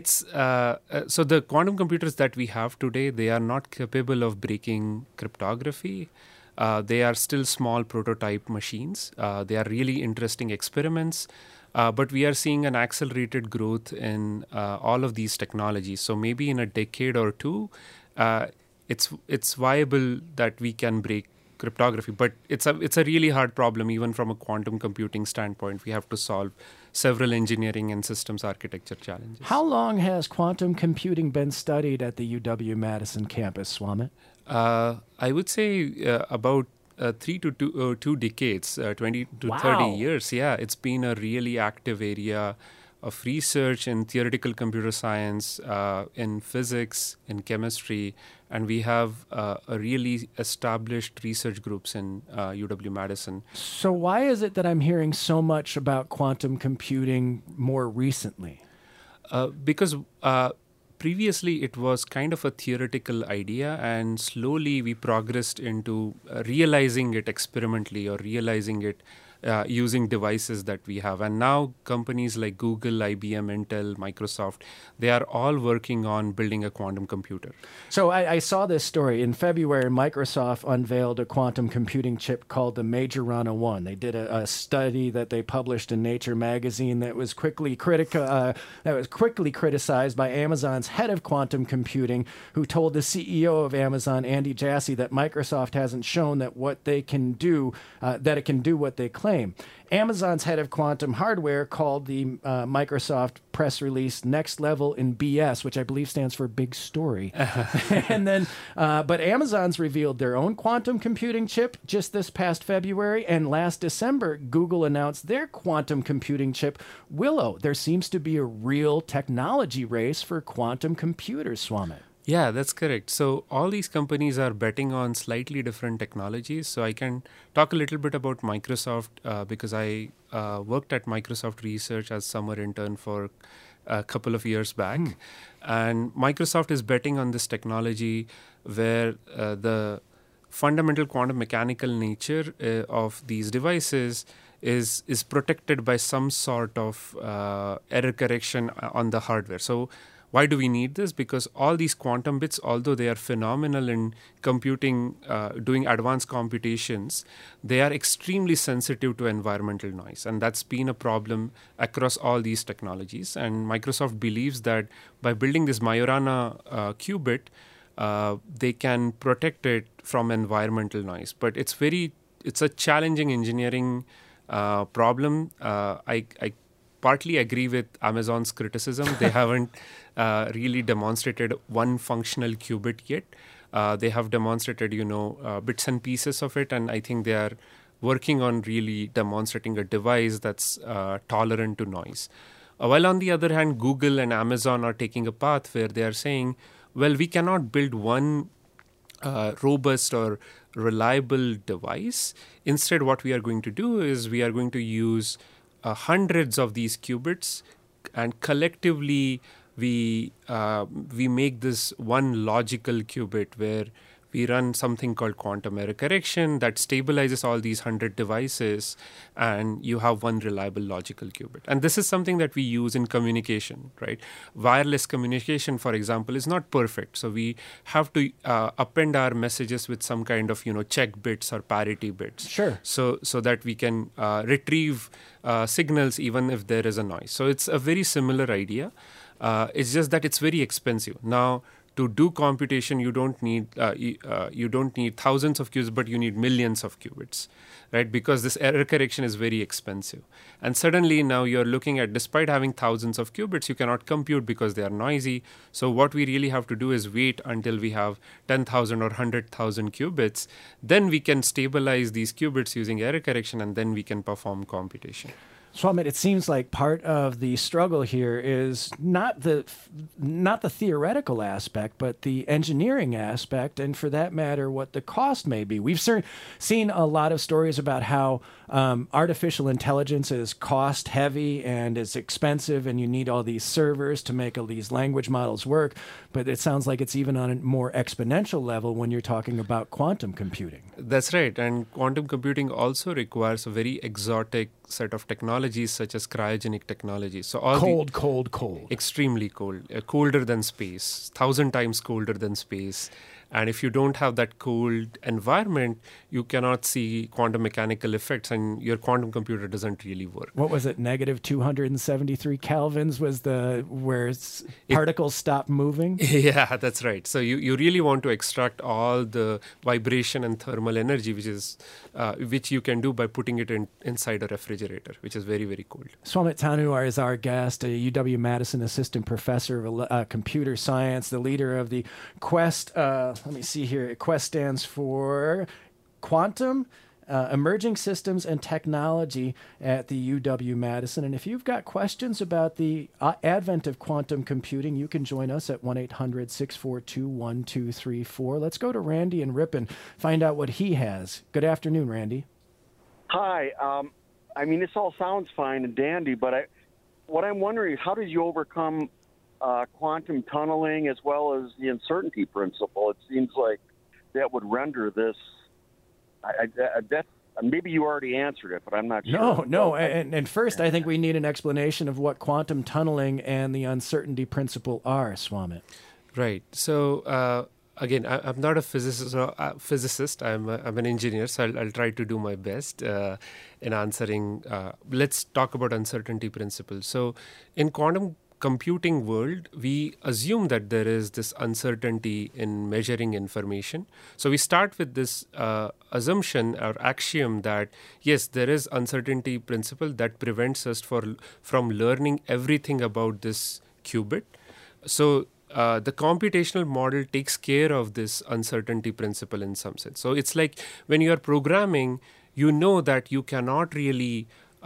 the quantum computers that we have today, they are not capable of breaking cryptography. They are still small prototype machines. They are really interesting experiments, but we are seeing an accelerated growth in all of these technologies. So maybe in a decade or two, it's viable that we can break cryptography, but it's a really hard problem. Even from a quantum computing standpoint, we have to solve several engineering and systems architecture challenges. How long has quantum computing been studied at the UW-Madison campus, Swamit? I would say about 3 to 2 decades, 20 to 30 years. Yeah, it's been a really active area of research in theoretical computer science, in physics, in chemistry, and we have a really established research groups in UW-Madison. So why is it that I'm hearing so much about quantum computing more recently? Because previously it was kind of a theoretical idea, and slowly we progressed into realizing it experimentally or realizing it using devices that we have. And now companies like Google, IBM, Intel, Microsoft, they are all working on building a quantum computer. So I saw this story. In February, Microsoft unveiled a quantum computing chip called the Majorana 1. They did a study that they published in Nature magazine that was quickly criticized by Amazon's head of quantum computing, who told the CEO of Amazon, Andy Jassy, that Microsoft hasn't shown that what they can do, that it can do what they claim. Amazon's head of quantum hardware called the Microsoft press release "Next Level in BS," which I believe stands for Big Story. And then, but Amazon's revealed their own quantum computing chip just this past February, and last December, Google announced their quantum computing chip, Willow. There seems to be a real technology race for quantum computers, Swamit. Yeah, that's correct. So all these companies are betting on slightly different technologies. So I can talk a little bit about Microsoft because I worked at Microsoft Research as summer intern for a couple of years back. And Microsoft is betting on this technology where the fundamental quantum mechanical nature of these devices is protected by some sort of error correction on the hardware. So why do we need this? Because all these quantum bits, although they are phenomenal in computing, doing advanced computations, they are extremely sensitive to environmental noise. And that's been a problem across all these technologies. And Microsoft believes that by building this Majorana qubit, they can protect it from environmental noise. But it's a challenging engineering problem. I partly agree with Amazon's criticism. They haven't really demonstrated one functional qubit yet. They have demonstrated, bits and pieces of it, and I think they are working on really demonstrating a device that's tolerant to noise. While on the other hand, Google and Amazon are taking a path where they are saying, well, we cannot build one robust or reliable device. Instead, what we are going to do is we are going to use hundreds of these qubits, and collectively we make this one logical qubit where we run something called quantum error correction that stabilizes all these 100 devices, and you have one reliable logical qubit. And this is something that we use in communication, right? Wireless communication, for example, is not perfect. So we have to append our messages with some kind of, check bits or parity bits. Sure. So that we can retrieve signals even if there is a noise. So it's a very similar idea. It's just that it's very expensive. Now, to do computation, you don't need thousands of qubits, but you need millions of qubits, right? Because this error correction is very expensive. And suddenly now you're looking at, despite having thousands of qubits, you cannot compute because they are noisy. So what we really have to do is wait until we have 10,000 or 100,000 qubits. Then we can stabilize these qubits using error correction, and then we can perform computation. Swamit, it seems like part of the struggle here is not the theoretical aspect, but the engineering aspect, and for that matter, what the cost may be. We've seen a lot of stories about how artificial intelligence is cost heavy and is expensive, and you need all these servers to make all these language models work. But it sounds like it's even on a more exponential level when you're talking about quantum computing. That's right. And quantum computing also requires a very exotic set of technologies such as cryogenic technology. So all cold. Extremely cold. Colder than space, 1,000 times colder than space. And if you don't have that cold environment, you cannot see quantum mechanical effects, and your quantum computer doesn't really work. What was it? Negative 273 kelvins was where particles stop moving? Yeah, that's right. So you really want to extract all the vibration and thermal energy, which you can do by putting it inside a refrigerator, which is very, very cold. Swamit Tanu is our guest, a UW-Madison assistant professor of computer science, the leader of the Quest. Let me see here. Quest stands for Quantum Emerging Systems and Technology at the UW-Madison. And if you've got questions about the advent of quantum computing, you can join us at 1-800-642-1234. Let's go to Randy in Ripon, find out what he has. Good afternoon, Randy. Hi. I mean, this all sounds fine and dandy, but what I'm wondering is how did you overcome quantum tunneling as well as the uncertainty principle? It seems like that would render this. Maybe you already answered it, but I'm not sure. No. And first, I think we need an explanation of what quantum tunneling and the uncertainty principle are, Swamit. Right. So again, I'm not a physicist. I'm an engineer, so I'll try to do my best in answering. Let's talk about uncertainty principle. So in quantum computing world, we assume that there is this uncertainty in measuring information. So we start with this assumption or axiom that, yes, there is uncertainty principle that prevents us from learning everything about this qubit. So the computational model takes care of this uncertainty principle in some sense. So it's like when you are programming, you know that you cannot really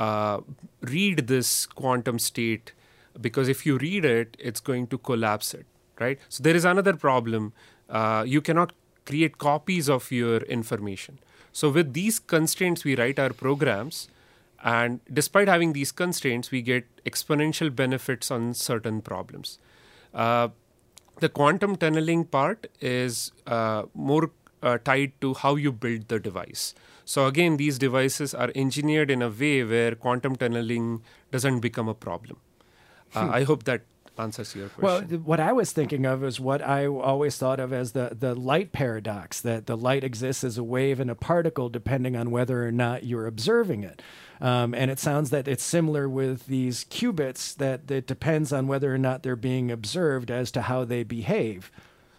read this quantum state, because if you read it, it's going to collapse it, right? So there is another problem. You cannot create copies of your information. So with these constraints, we write our programs. And despite having these constraints, we get exponential benefits on certain problems. The quantum tunneling part is more tied to how you build the device. So again, these devices are engineered in a way where quantum tunneling doesn't become a problem. I hope that answers your question. Well, what I was thinking of is what I always thought of as the light paradox, that the light exists as a wave and a particle depending on whether or not you're observing it. And it sounds that it's similar with these qubits, that it depends on whether or not they're being observed as to how they behave.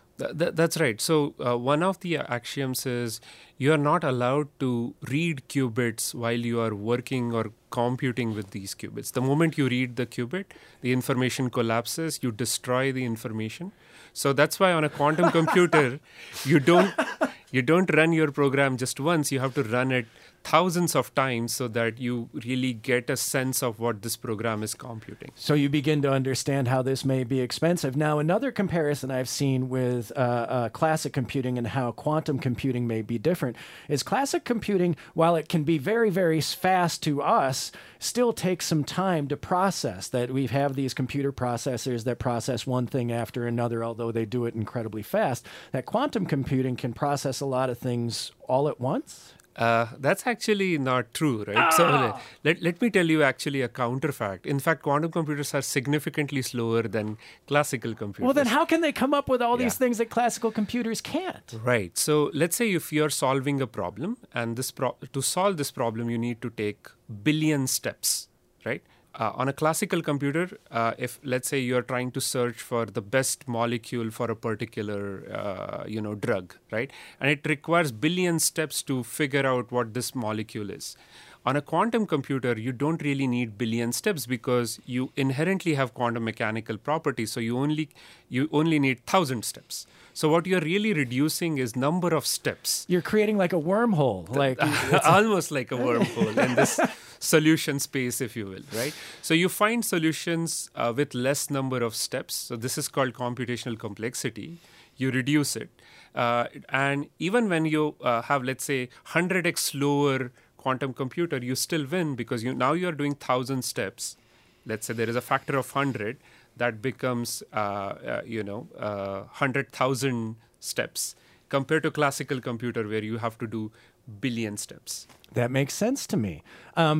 That's right. So one of the axioms is you are not allowed to read qubits while you are working or computing with these qubits. The moment you read the qubit, the information collapses, you destroy the information. So that's why on a quantum computer, you don't run your program just once. You have to run it thousands of times so that you really get a sense of what this program is computing. So you begin to understand how this may be expensive. Now, another comparison I've seen with classic computing and how quantum computing may be different is classic computing, while it can be very, very fast to us, still takes some time to process. That we have these computer processors that process one thing after another, although they do it incredibly fast. That quantum computing can process a lot of things all at once? That's actually not true, right? So let me tell you actually a counterfact. In fact, quantum computers are significantly slower than classical computers. Well, then how can they come up with all these things that classical computers can't? Right. So let's say if you're solving a problem, and to solve this problem, you need to take billion steps, right? On a classical computer, if let's say you're trying to search for the best molecule for a particular, drug, right? And it requires billion steps to figure out what this molecule is. On a quantum computer, you don't really need billion steps because you inherently have quantum mechanical properties. So you only need 1,000 steps. So what you're really reducing is number of steps. You're creating like a wormhole, almost like a wormhole in this solution space, if you will, right? So you find solutions with less number of steps. So this is called computational complexity. You reduce it. And even when you have, let's say, 100x slower quantum computer, you still win because now you're doing 1,000 steps. Let's say there is a factor of 100. That becomes, 100,000 steps compared to classical computer where you have to do billion steps. That makes sense to me.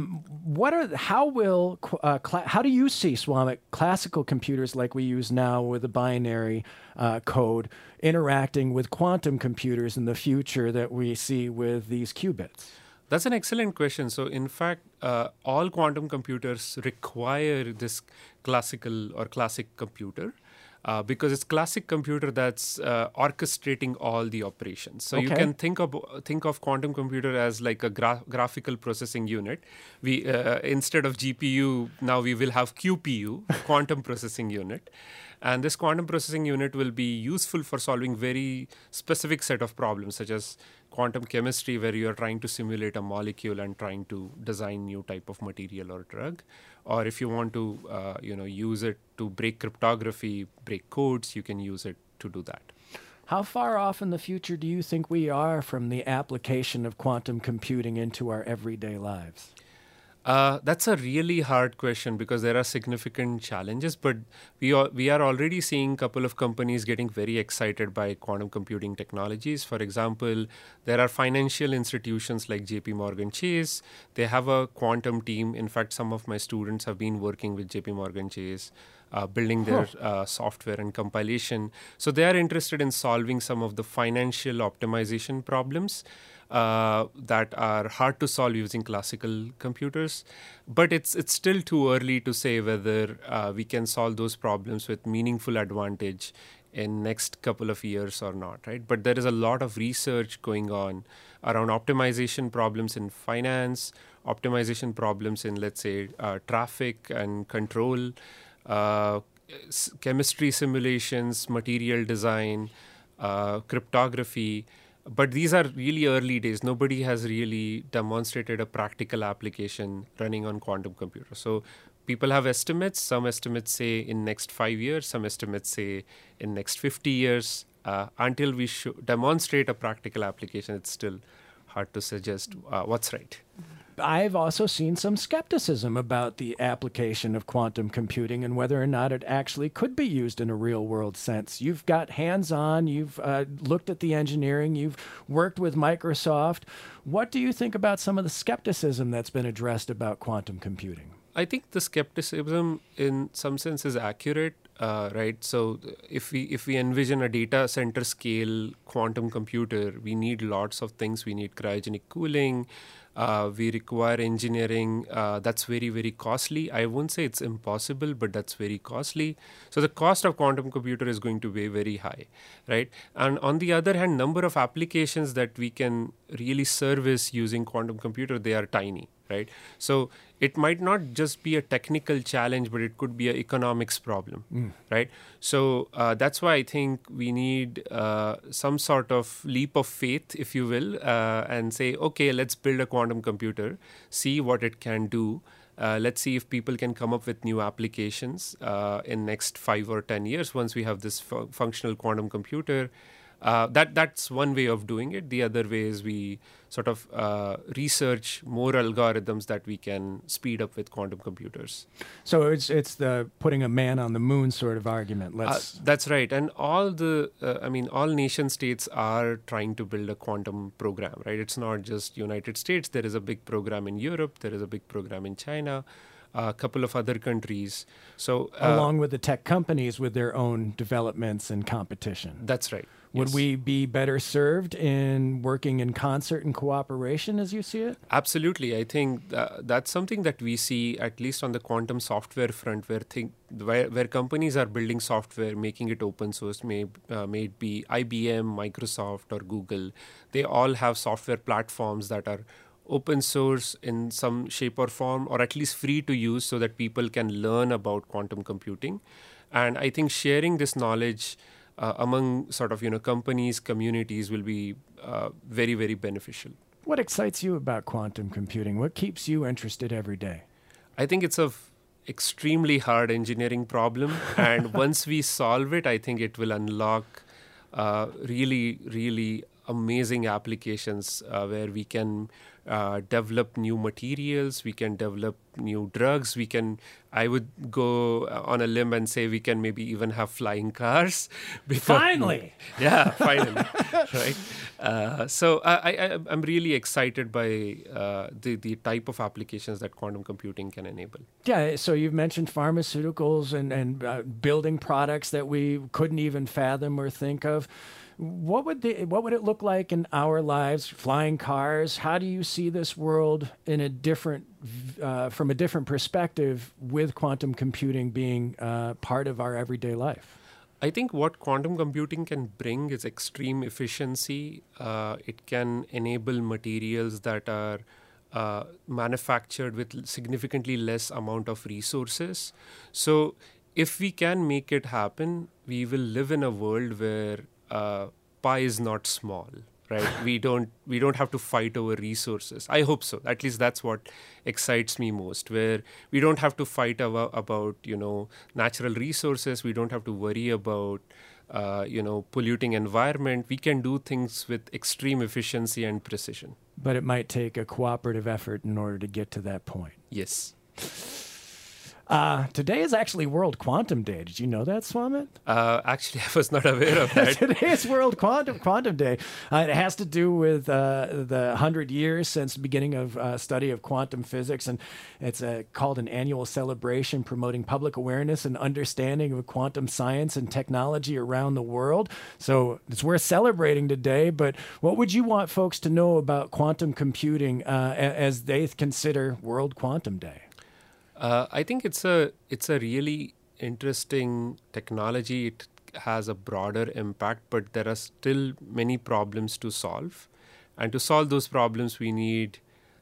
How do you see, Swamik, classical computers like we use now with a binary code interacting with quantum computers in the future that we see with these qubits? That's an excellent question. So, in fact, all quantum computers require this classical or classic computer. Because it's classic computer that's orchestrating all the operations. So you can think of quantum computer as like a graphical processing unit. We instead of GPU, now we will have QPU, quantum processing unit. And this quantum processing unit will be useful for solving very specific set of problems, such as quantum chemistry, where you are trying to simulate a molecule and trying to design new type of material or drug. Or if you want to, use it to break cryptography, break codes, you can use it to do that. How far off in the future do you think we are from the application of quantum computing into our everyday lives? That's a really hard question because there are significant challenges, but we are already seeing a couple of companies getting very excited by quantum computing technologies. For example, there are financial institutions like JP Morgan Chase. They have a quantum team. In fact, some of my students have been working with JP Morgan Chase, building their software and compilation. So they are interested in solving some of the financial optimization problems that are hard to solve using classical computers. But it's still too early to say whether we can solve those problems with meaningful advantage in next couple of years or not, right? But there is a lot of research going on around optimization problems in finance, optimization problems in, let's say, traffic and control, chemistry simulations, material design, cryptography. But these are really early days. Nobody has really demonstrated a practical application running on quantum computers. So people have estimates. Some estimates say in next 5 years. Some estimates say in next 50 years. Until we demonstrate a practical application, it's still hard to suggest what's right. I've also seen some skepticism about the application of quantum computing and whether or not it actually could be used in a real-world sense. You've got hands-on, you've looked at the engineering, you've worked with Microsoft. What do you think about some of the skepticism that's been addressed about quantum computing? I think the skepticism in some sense is accurate, right? So if we envision a data center scale quantum computer, we need lots of things. We need cryogenic cooling. We require engineering that's very, very costly. I won't say it's impossible, but that's very costly. So the cost of quantum computer is going to be very high, right? And on the other hand, number of applications that we can really service using quantum computer, they are tiny, right? So it might not just be a technical challenge, but it could be an economics problem, right? So that's why I think we need some sort of leap of faith, if you will, and say, okay, let's build a quantum computer, see what it can do. Let's see if people can come up with new applications in next 5 or 10 years once we have this functional quantum computer. That's one way of doing it. The other way is we sort of research more algorithms that we can speed up with quantum computers. So it's the putting a man on the moon sort of argument. That's right. And all nation states are trying to build a quantum program, right? It's not just United States. There is a big program in Europe. There is a big program in China. A couple of other countries. So along with the tech companies with their own developments and competition. That's right. Would we be better served in working in concert and cooperation as you see it? Absolutely. I think that's something that we see, at least on the quantum software front, where companies are building software, making it open source, may it be IBM, Microsoft, or Google. They all have software platforms that are open source in some shape or form, or at least free to use so that people can learn about quantum computing. And I think sharing this knowledge among sort of, companies, communities will be very, very beneficial. What excites you about quantum computing? What keeps you interested every day? I think it's an extremely hard engineering problem. And once we solve it, I think it will unlock really, really amazing applications where we can develop new materials, we can develop new drugs, I would go on a limb and say we can maybe even have flying cars. Finally! Yeah, finally. Right. So I'm really excited by the type of applications that quantum computing can enable. Yeah, so you've mentioned pharmaceuticals and building products that we couldn't even fathom or think of. What would it look like in our lives? Flying cars. How do you see this world in a different, from a different perspective, with quantum computing being part of our everyday life? I think what quantum computing can bring is extreme efficiency. It can enable materials that are manufactured with significantly less amount of resources. So if we can make it happen, we will live in a world where pi is not small, right? we don't have to fight over resources. I hope so. At least that's what excites me most, where we don't have to fight about natural resources. We don't have to worry about polluting environment. We can do things with extreme efficiency and precision. But it might take a cooperative effort in order to get to that point. Yes. Today is actually World Quantum Day. Did you know that, Swamit? Actually, I was not aware of that. Today is World Quantum Day. It has to do with the 100 years since the beginning of study of quantum physics, and it's called an annual celebration promoting public awareness and understanding of quantum science and technology around the world. So it's worth celebrating today, but what would you want folks to know about quantum computing as they consider World Quantum Day? I think it's a really interesting technology. It has a broader impact, but there are still many problems to solve. And to solve those problems, we need,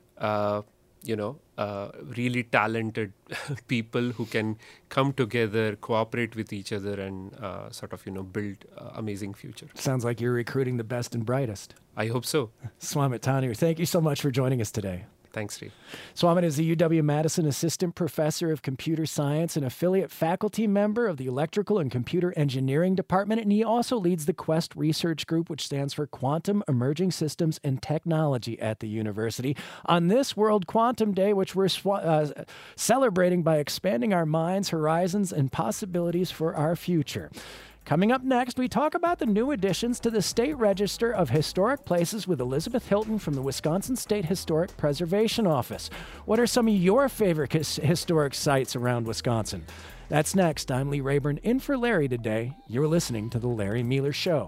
really talented people who can come together, cooperate with each other, and build amazing future. Sounds like you're recruiting the best and brightest. I hope so. Swamit Tanir, thank you so much for joining us today. Thanks, Steve. Swamit is the UW-Madison Assistant Professor of Computer Science and affiliate faculty member of the Electrical and Computer Engineering Department, and he also leads the Quest Research Group, which stands for Quantum Emerging Systems and Technology at the university. On this World Quantum Day, which we're celebrating by expanding our minds, horizons, and possibilities for our future. Coming up next, we talk about the new additions to the State Register of Historic Places with Elizabeth Hilton from the Wisconsin State Historic Preservation Office. What are some of your favorite historic sites around Wisconsin? That's next. I'm Lee Rayburn, in for Larry today. You're listening to The Larry Miller Show.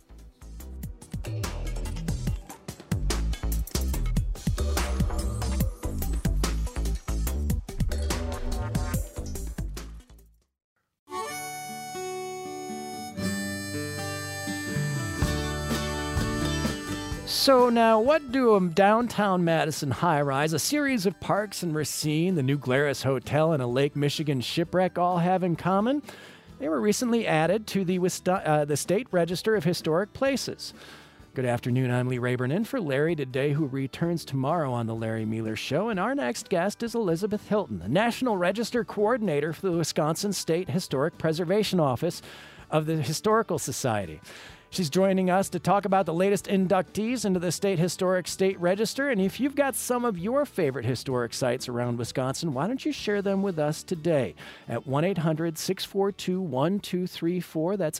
So now, what do a downtown Madison high-rise, a series of parks in Racine, the new Glarus Hotel, and a Lake Michigan shipwreck all have in common? They were recently added to the State Register of Historic Places. Good afternoon, I'm Lee Rayburn, in for Larry today, who returns tomorrow on The Larry Miller Show. And our next guest is Elizabeth Hilton, the National Register Coordinator for the Wisconsin State Historic Preservation Office of the Historical Society. She's joining us to talk about the latest inductees into the State Historic State Register. And if you've got some of your favorite historic sites around Wisconsin, why don't you share them with us today at 1-800-642-1234. That's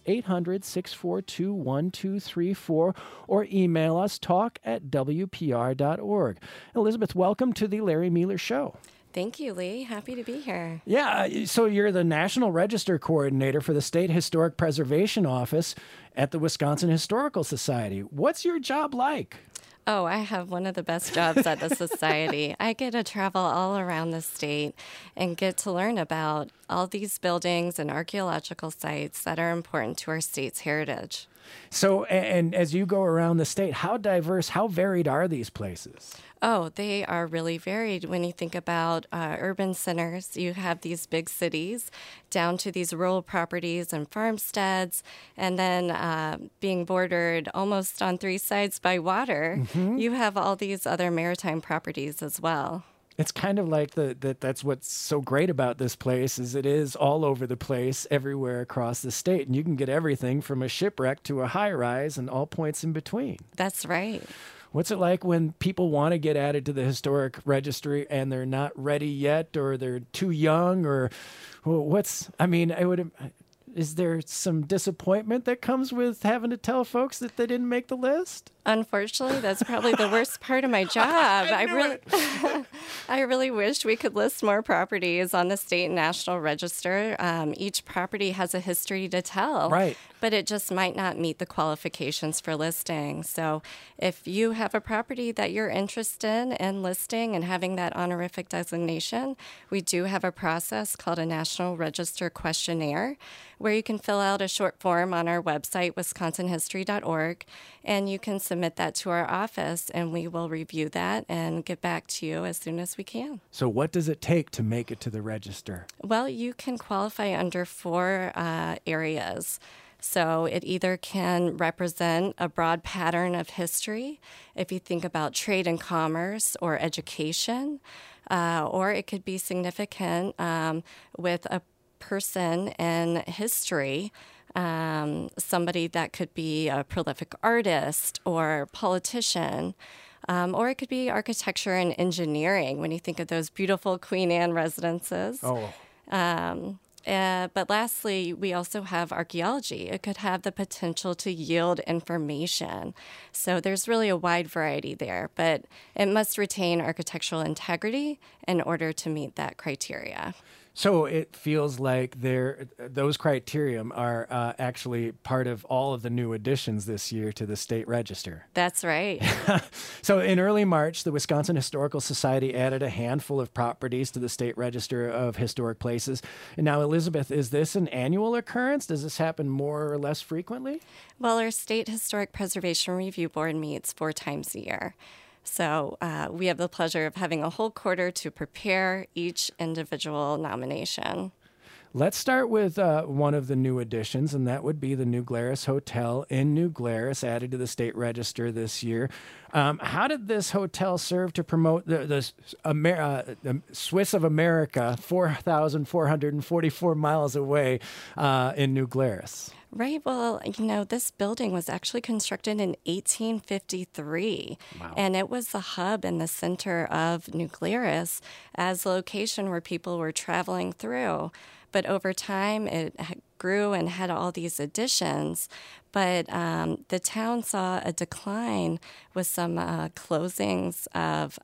800-642-1234. Or email us, talk@wpr.org. Elizabeth, welcome to the Larry Miller Show. Thank you, Lee. Happy to be here. Yeah, so you're the National Register Coordinator for the State Historic Preservation Office at the Wisconsin Historical Society. What's your job like? Oh, I have one of the best jobs at the Society. I get to travel all around the state and get to learn about all these buildings and archaeological sites that are important to our state's heritage. So, and as you go around the state, how diverse, how varied are these places? Oh, they are really varied. When you think about urban centers, you have these big cities down to these rural properties and farmsteads, and then being bordered almost on three sides by water, you have all these other maritime properties as well. It's kind of like that's what's so great about this place is it is all over the place, everywhere across the state, and you can get everything from a shipwreck to a high rise and all points in between. That's right. What's it like when people want to get added to the historic registry and they're not ready yet, or they're too young, or is there some disappointment that comes with having to tell folks that they didn't make the list? Unfortunately, that's probably the worst part of my job. I really wish we could list more properties on the state and national register. Each property has a history to tell, right? But it just might not meet the qualifications for listing. So if you have a property that you're interested in listing and having that honorific designation, we do have a process called a National Register Questionnaire, where you can fill out a short form on our website, wisconsinhistory.org, and you can submit that to our office, and we will review that and get back to you as soon as we can. So what does it take to make it to the register? Well, you can qualify under 4 areas. So it either can represent a broad pattern of history, if you think about trade and commerce or education, or it could be significant with a person in history, somebody that could be a prolific artist or politician, or it could be architecture and engineering when you think of those beautiful Queen Anne residences. But lastly, we also have archaeology. It could have the potential to yield information. So there's really a wide variety there, but it must retain architectural integrity in order to meet that criteria. So it feels like those criteria are actually part of all of the new additions this year to the state register. That's right. So in early March, the Wisconsin Historical Society added a handful of properties to the state register of historic places. And now, Elizabeth, is this an annual occurrence? Does this happen more or less frequently? Well, our State Historic Preservation Review Board meets 4 times a year. So we have the pleasure of having a whole quarter to prepare each individual nomination. Let's start with one of the new additions, and that would be the New Glarus Hotel in New Glarus, added to the state register this year. How did this hotel serve to promote the Swiss of America, 4,444 miles away in New Glarus? Right. Well, this building was actually constructed in 1853. Wow. And it was the hub in the center of New Glarus as a location where people were traveling through. But over time, it grew and had all these additions. But the town saw a decline with some closings of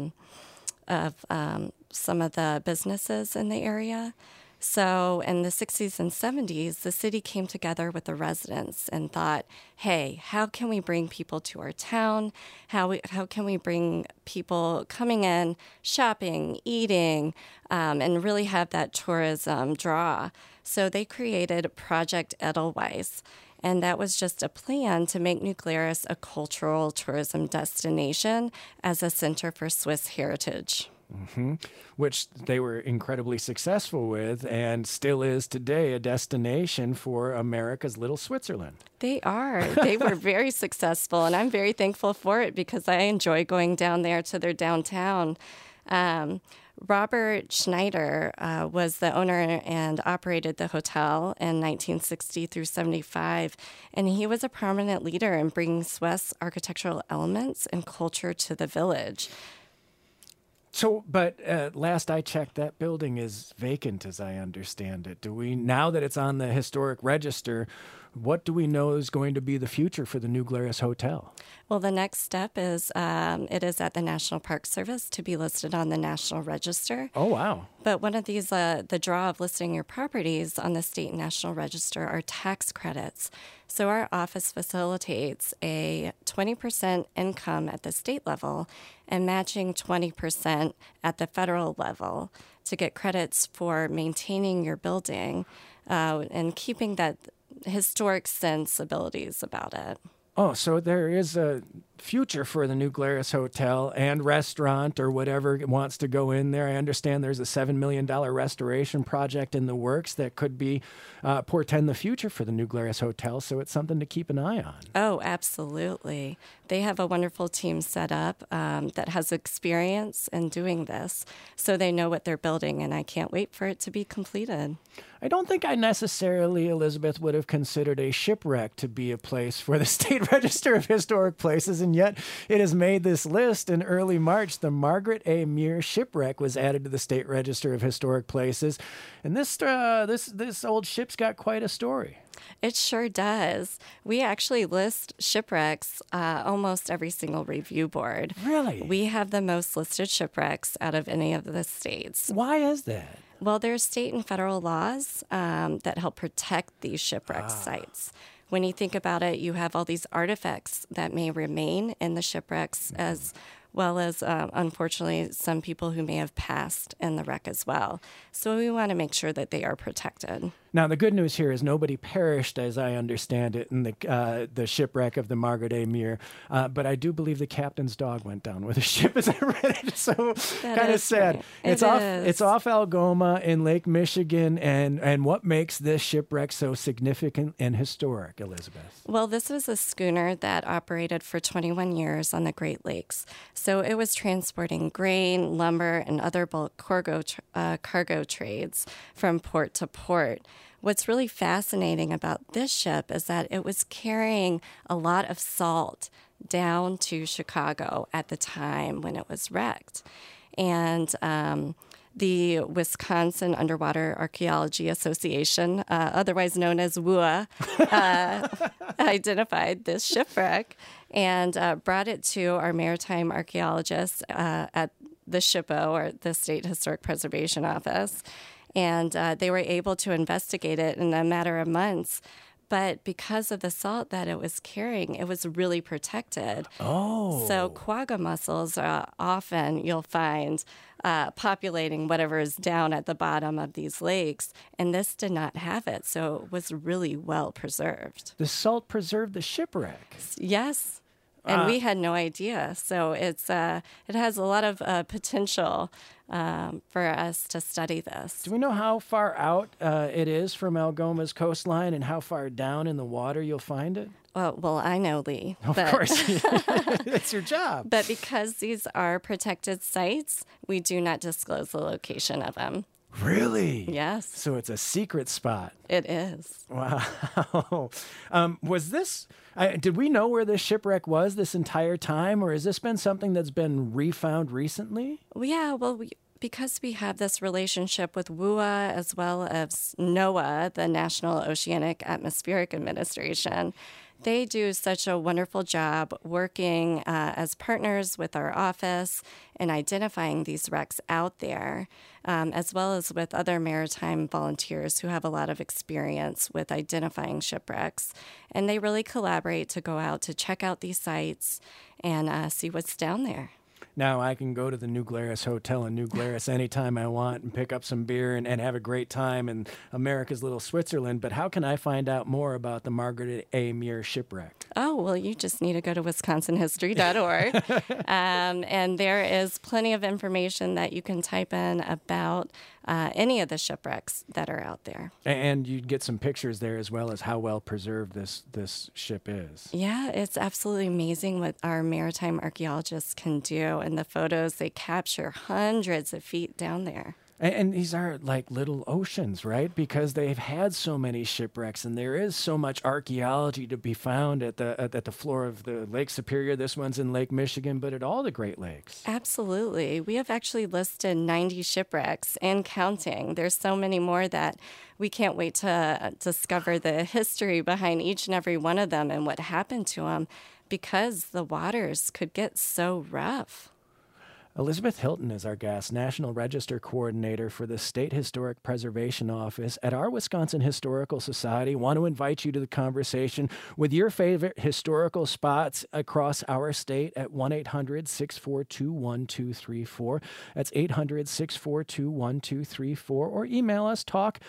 some of the businesses in the area. So in the 60s and 70s, the city came together with the residents and thought, hey, how can we bring people to our town? How can we bring people coming in, shopping, eating, and really have that tourism draw? So they created Project Edelweiss. And that was just a plan to make New Glarus a cultural tourism destination as a center for Swiss heritage. Mm-hmm. Which they were incredibly successful with and still is today a destination for America's little Switzerland. They are. They were very successful, and I'm very thankful for it because I enjoy going down there to their downtown. Robert Schneider was the owner and operated the hotel in 1960 through 75, and he was a prominent leader in bringing Swiss architectural elements and culture to the village. So, but last I checked, that building is vacant, as I understand it. Now that it's on the historic register, what do we know is going to be the future for the New Glarus Hotel? Well, the next step is it is at the National Park Service to be listed on the National Register. Oh, wow. But one of these, the draw of listing your properties on the State and National Register are tax credits. So our office facilitates a 20% income at the state level and matching 20% at the federal level to get credits for maintaining your building and keeping that historic sensibilities about it. Oh, so there is future for the New Glarus Hotel and restaurant or whatever wants to go in there. I understand there's a $7 million restoration project in the works that could be portend the future for the New Glarus Hotel, so it's something to keep an eye on. Oh, absolutely. They have a wonderful team set up that has experience in doing this, so they know what they're building, and I can't wait for it to be completed. I don't think I necessarily, Elizabeth, would have considered a shipwreck to be a place for the State Register of Historic Places, and yet it has made this list. In early March, the Margaret A. Muir shipwreck was added to the State Register of Historic Places, and this old ship's got quite a story. It sure does. We actually list shipwrecks almost every single review board. Really? We have the most listed shipwrecks out of any of the states. Why is that? Well, there's state and federal laws that help protect these shipwreck sites. When you think about it, you have all these artifacts that may remain in the shipwrecks, as well as, unfortunately, some people who may have passed in the wreck as well. So we want to make sure that they are protected. Now, the good news here is nobody perished, as I understand it, in the shipwreck of the Margaret A. Muir. But I do believe the captain's dog went down with the ship, as I read it. So kind of sad. Right. It's off Algoma in Lake Michigan. And what makes this shipwreck so significant and historic, Elizabeth? Well, this was a schooner that operated for 21 years on the Great Lakes. So it was transporting grain, lumber, and other bulk cargo trades from port to port. What's really fascinating about this ship is that it was carrying a lot of salt down to Chicago at the time when it was wrecked. And the Wisconsin Underwater Archaeology Association, otherwise known as WUA, identified this shipwreck and brought it to our maritime archaeologists at the SHPO, or the State Historic Preservation Office. And they were able to investigate it in a matter of months. But because of the salt that it was carrying, it was really protected. Oh. So quagga mussels are often, you'll find, populating whatever is down at the bottom of these lakes. And this did not have it. So it was really well preserved. The salt preserved the shipwreck. Yes. And we had no idea. So it has a lot of potential for us to study this. Do we know how far out it is from Algoma's coastline and how far down in the water you'll find it? Well, I know, Lee. Of course. That's your job. But because these are protected sites, we do not disclose the location of them. Really? Yes. So it's a secret spot. It is. Wow. Was this... did we know where this shipwreck was this entire time, or has this been something that's been refound recently? Well, because we have this relationship with WUA as well as NOAA, the National Oceanic Atmospheric Administration, they do such a wonderful job working as partners with our office and identifying these wrecks out there, as well as with other maritime volunteers who have a lot of experience with identifying shipwrecks. And they really collaborate to go out to check out these sites and see what's down there. Now I can go to the New Glarus Hotel in New Glarus anytime I want and pick up some beer and have a great time in America's little Switzerland. But how can I find out more about the Margaret A. Muir shipwreck? Oh, well, you just need to go to wisconsinhistory.org. And there is plenty of information that you can type in about any of the shipwrecks that are out there. And you'd get some pictures there as well as how well preserved this ship is. Yeah, it's absolutely amazing what our maritime archaeologists can do. And the photos, they capture hundreds of feet down there. And these are like little oceans, right? Because they've had so many shipwrecks, and there is so much archaeology to be found at the floor of the Lake Superior. This one's in Lake Michigan, but at all the Great Lakes. Absolutely. We have actually listed 90 shipwrecks and counting. There's so many more that we can't wait to discover the history behind each and every one of them and what happened to them, because the waters could get so rough. Elizabeth Hilton is our guest, National Register Coordinator for the State Historic Preservation Office at our Wisconsin Historical Society. Want to invite you to the conversation with your favorite historical spots across our state at 1-800-642-1234. That's 800-642-1234, or email us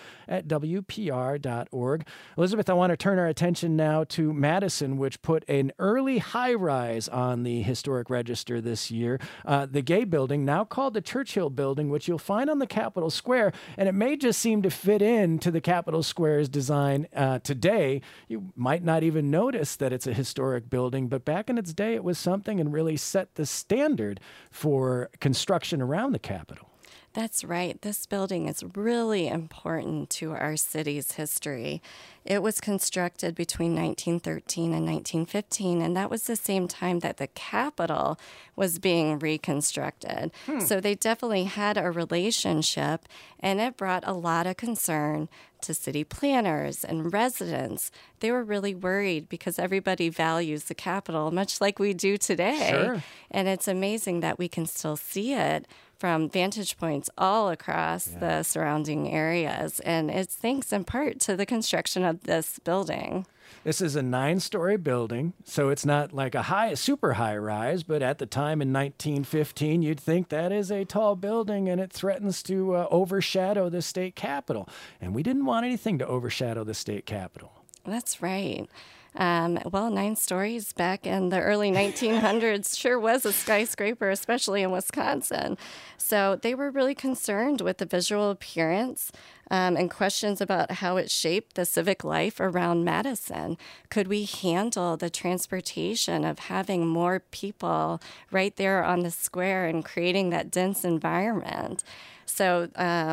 talk@wpr.org. Elizabeth, I want to turn our attention now to Madison, which put an early high-rise on the Historic Register this year. The Gay Building, now called the Churchill Building, which you'll find on the Capitol Square, and it may just seem to fit into the Capitol Square's design today. You might not even notice that it's a historic building, but back in its day, it was something and really set the standard for construction around the Capitol. That's right. This building is really important to our city's history. It was constructed between 1913 and 1915, and that was the same time that the Capitol was being reconstructed. So they definitely had a relationship, and it brought a lot of concern to city planners and residents. They were really worried because everybody values the Capitol, much like we do today. Sure. And it's amazing that we can still see it from vantage points all across the surrounding areas. And it's thanks in part to the construction of this building. This is a 9-story building, so it's not like a super high rise, but at the time in 1915, you'd think that is a tall building and it threatens to overshadow the state capitol. And we didn't want anything to overshadow the state capitol. That's right. Well, 9 stories back in the early 1900s sure was a skyscraper, especially in Wisconsin. So they were really concerned with the visual appearance and questions about how it shaped the civic life around Madison. Could we handle the transportation of having more people right there on the square and creating that dense environment? So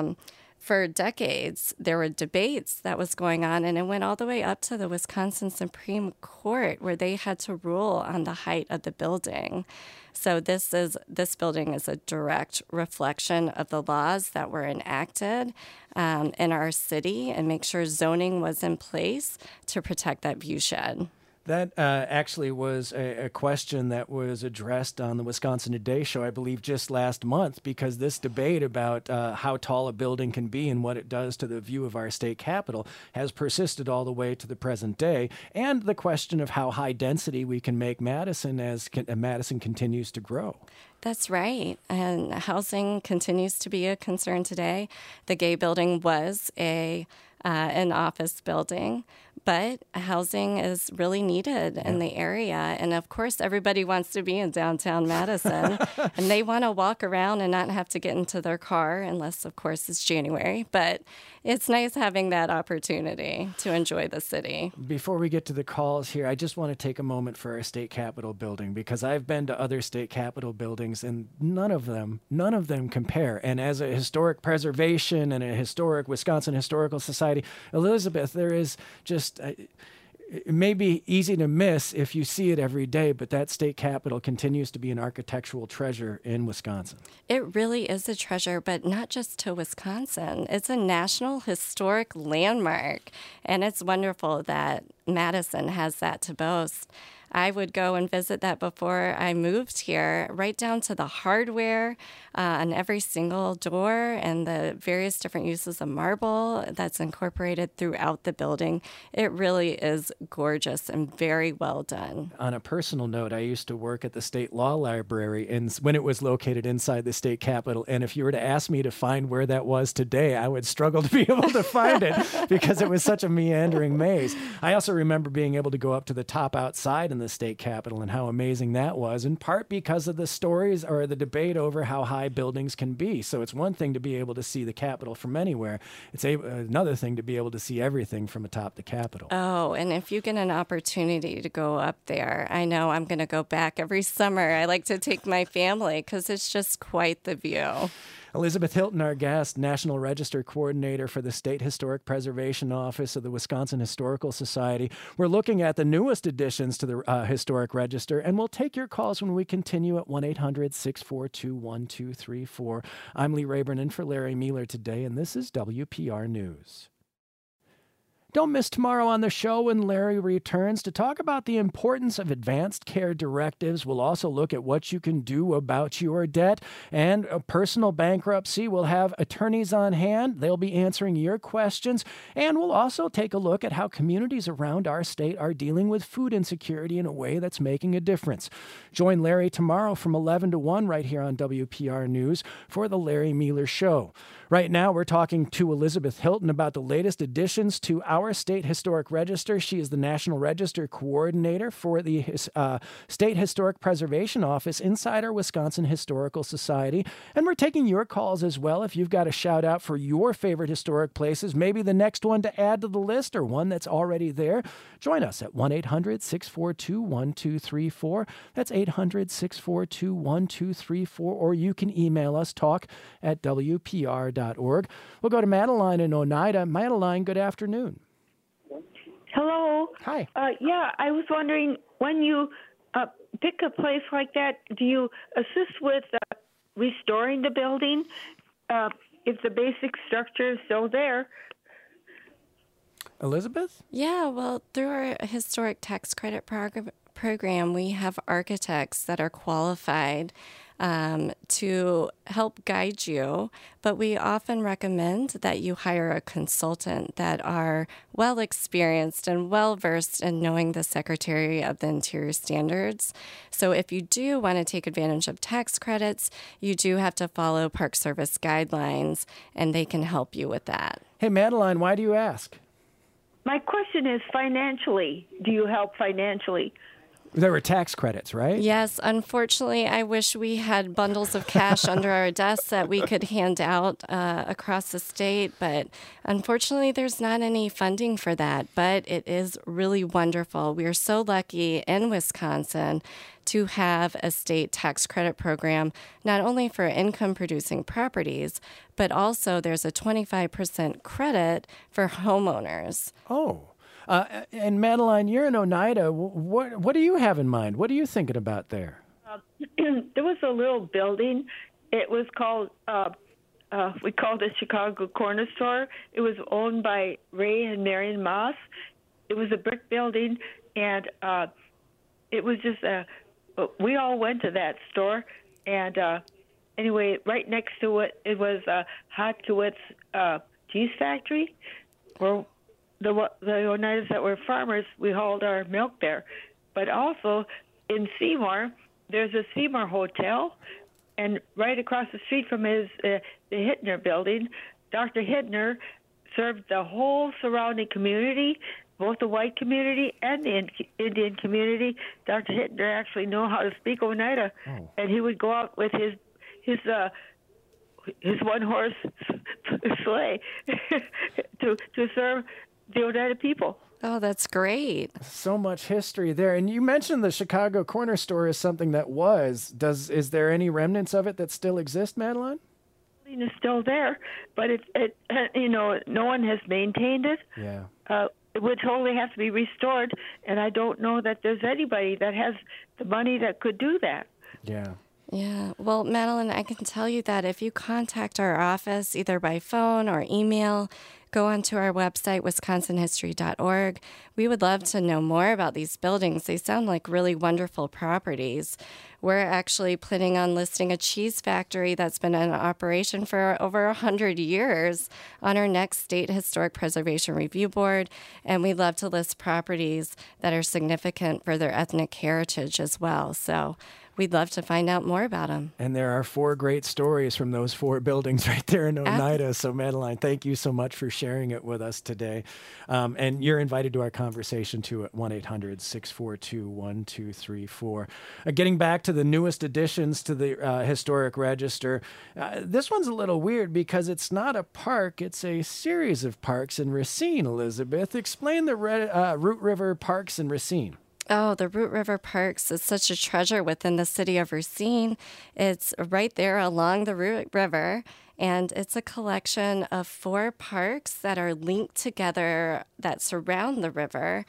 for decades, there were debates that was going on, and it went all the way up to the Wisconsin Supreme Court, where they had to rule on the height of the building. So this building is a direct reflection of the laws that were enacted in our city, and make sure zoning was in place to protect that viewshed. That actually was a question that was addressed on the Wisconsin Today show, I believe, just last month, because this debate about how tall a building can be and what it does to the view of our state capitol has persisted all the way to the present day, and the question of how high density we can make Madison as Madison continues to grow. That's right. And housing continues to be a concern today. The Gay Building was an office building, but housing is really needed in the area. And of course, everybody wants to be in downtown Madison, and they want to walk around and not have to get into their car, unless, of course, it's January. But it's nice having that opportunity to enjoy the city. Before we get to the calls here, I just want to take a moment for our state capitol building, because I've been to other state capitol buildings, and none of them compare. And as a historic preservation and a historic Wisconsin Historical Society, Elizabeth, there is just it may be easy to miss if you see it every day, but that state capitol continues to be an architectural treasure in Wisconsin. It really is a treasure, but not just to Wisconsin. It's a national historic landmark, and it's wonderful that Madison has that to boast. I would go and visit that before I moved here, right down to the hardware on every single door and the various different uses of marble that's incorporated throughout the building. It really is gorgeous and very well done. On a personal note, I used to work at the State Law Library when it was located inside the state capitol. And if you were to ask me to find where that was today, I would struggle to be able to find it because it was such a meandering maze. I also remember being able to go up to the top outside in the state capitol and how amazing that was, in part because of the stories or the debate over how high buildings can be. So it's one thing to be able to see the capitol from anywhere. It's another thing to be able to see everything from atop the capitol. Oh, and if you get an opportunity to go up there, I know I'm going to go back every summer. I like to take my family because it's just quite the view. Elizabeth Hilton, our guest, National Register Coordinator for the State Historic Preservation Office of the Wisconsin Historical Society. We're looking at the newest additions to the Historic Register, and we'll take your calls when we continue at 1-800-642-1234. I'm Lee Rayburn in for Larry Mueller today, and this is WPR News. Don't miss tomorrow on the show when Larry returns to talk about the importance of advanced care directives. We'll also look at what you can do about your debt and a personal bankruptcy. We'll have attorneys on hand. They'll be answering your questions. And we'll also take a look at how communities around our state are dealing with food insecurity in a way that's making a difference. Join Larry tomorrow from 11 to 1 right here on WPR News for the Larry Mealer Show. Right now, we're talking to Elizabeth Hilton about the latest additions to our State Historic Register. She is the National Register Coordinator for the State Historic Preservation Office inside our Wisconsin Historical Society. And we're taking your calls as well. If you've got a shout out for your favorite historic places, maybe the next one to add to the list or one that's already there, join us at 1-800-642-1234. That's 800-642-1234. Or you can email us, talk@WPR.org. We'll go to Madeline in Oneida. Madeline, good afternoon. Hello. Hi. Yeah, I was wondering, when you pick a place like that, do you assist with restoring the building if the basic structure is still there? Elizabeth? Yeah, well, through our historic tax credit program, we have architects that are qualified to help guide you, but we often recommend that you hire a consultant that are well experienced and well versed in knowing the Secretary of the Interior standards. So if you do want to take advantage of tax credits, you do have to follow Park Service guidelines, and they can help you with that. Hey, Madeline, why do you ask? My question is financially. Do you help financially? There were tax credits, right? Yes. Unfortunately, I wish we had bundles of cash under our desks that we could hand out across the state. But unfortunately, there's not any funding for that. But it is really wonderful. We are so lucky in Wisconsin to have a state tax credit program, not only for income-producing properties, but also there's a 25% credit for homeowners. Oh. And Madeline, you're in Oneida. What do you have in mind? What are you thinking about there? There was a little building. It was called, we called it Chicago Corner Store. It was owned by Ray and Marion Moss. It was a brick building, and it was just, we all went to that store. And anyway, right next to it, it was Hotkiewicz Cheese Factory, where the Oneidas that were farmers, we hauled our milk there. But also in Seymour, there's a Seymour Hotel, and right across the street from his the Hittner building, Dr. Hittner served the whole surrounding community, both the white community and the Indian community. Dr. Hittner actually knew how to speak Oneida, and he would go out with his one-horse sleigh to serve the Oneida people. Oh, that's great. So much history there. And you mentioned the Chicago Corner Store is something that was. Is there any remnants of it that still exist, Madeline? It's still there, but it no one has maintained it. Yeah. It would totally have to be restored, and I don't know that there's anybody that has the money that could do that. Yeah. Yeah. Well, Madeline, I can tell you that if you contact our office either by phone or email, go onto our website, wisconsinhistory.org. We would love to know more about these buildings. They sound like really wonderful properties. We're actually planning on listing a cheese factory that's been in operation for over 100 years on our next State Historic Preservation Review Board, and we'd love to list properties that are significant for their ethnic heritage as well. So we'd love to find out more about them. And there are 4 great stories from those 4 buildings right there in Oneida. So, Madeline, thank you so much for sharing it with us today. And you're invited to our conversation, too, at 1-800-642-1234. Getting back to the newest additions to the Historic Register, this one's a little weird because it's not a park. It's a series of parks in Racine, Elizabeth. Explain the Root River Parks in Racine. Oh, the Root River Parks is such a treasure within the city of Racine. It's right there along the Root River, and it's a collection of 4 parks that are linked together that surround the river.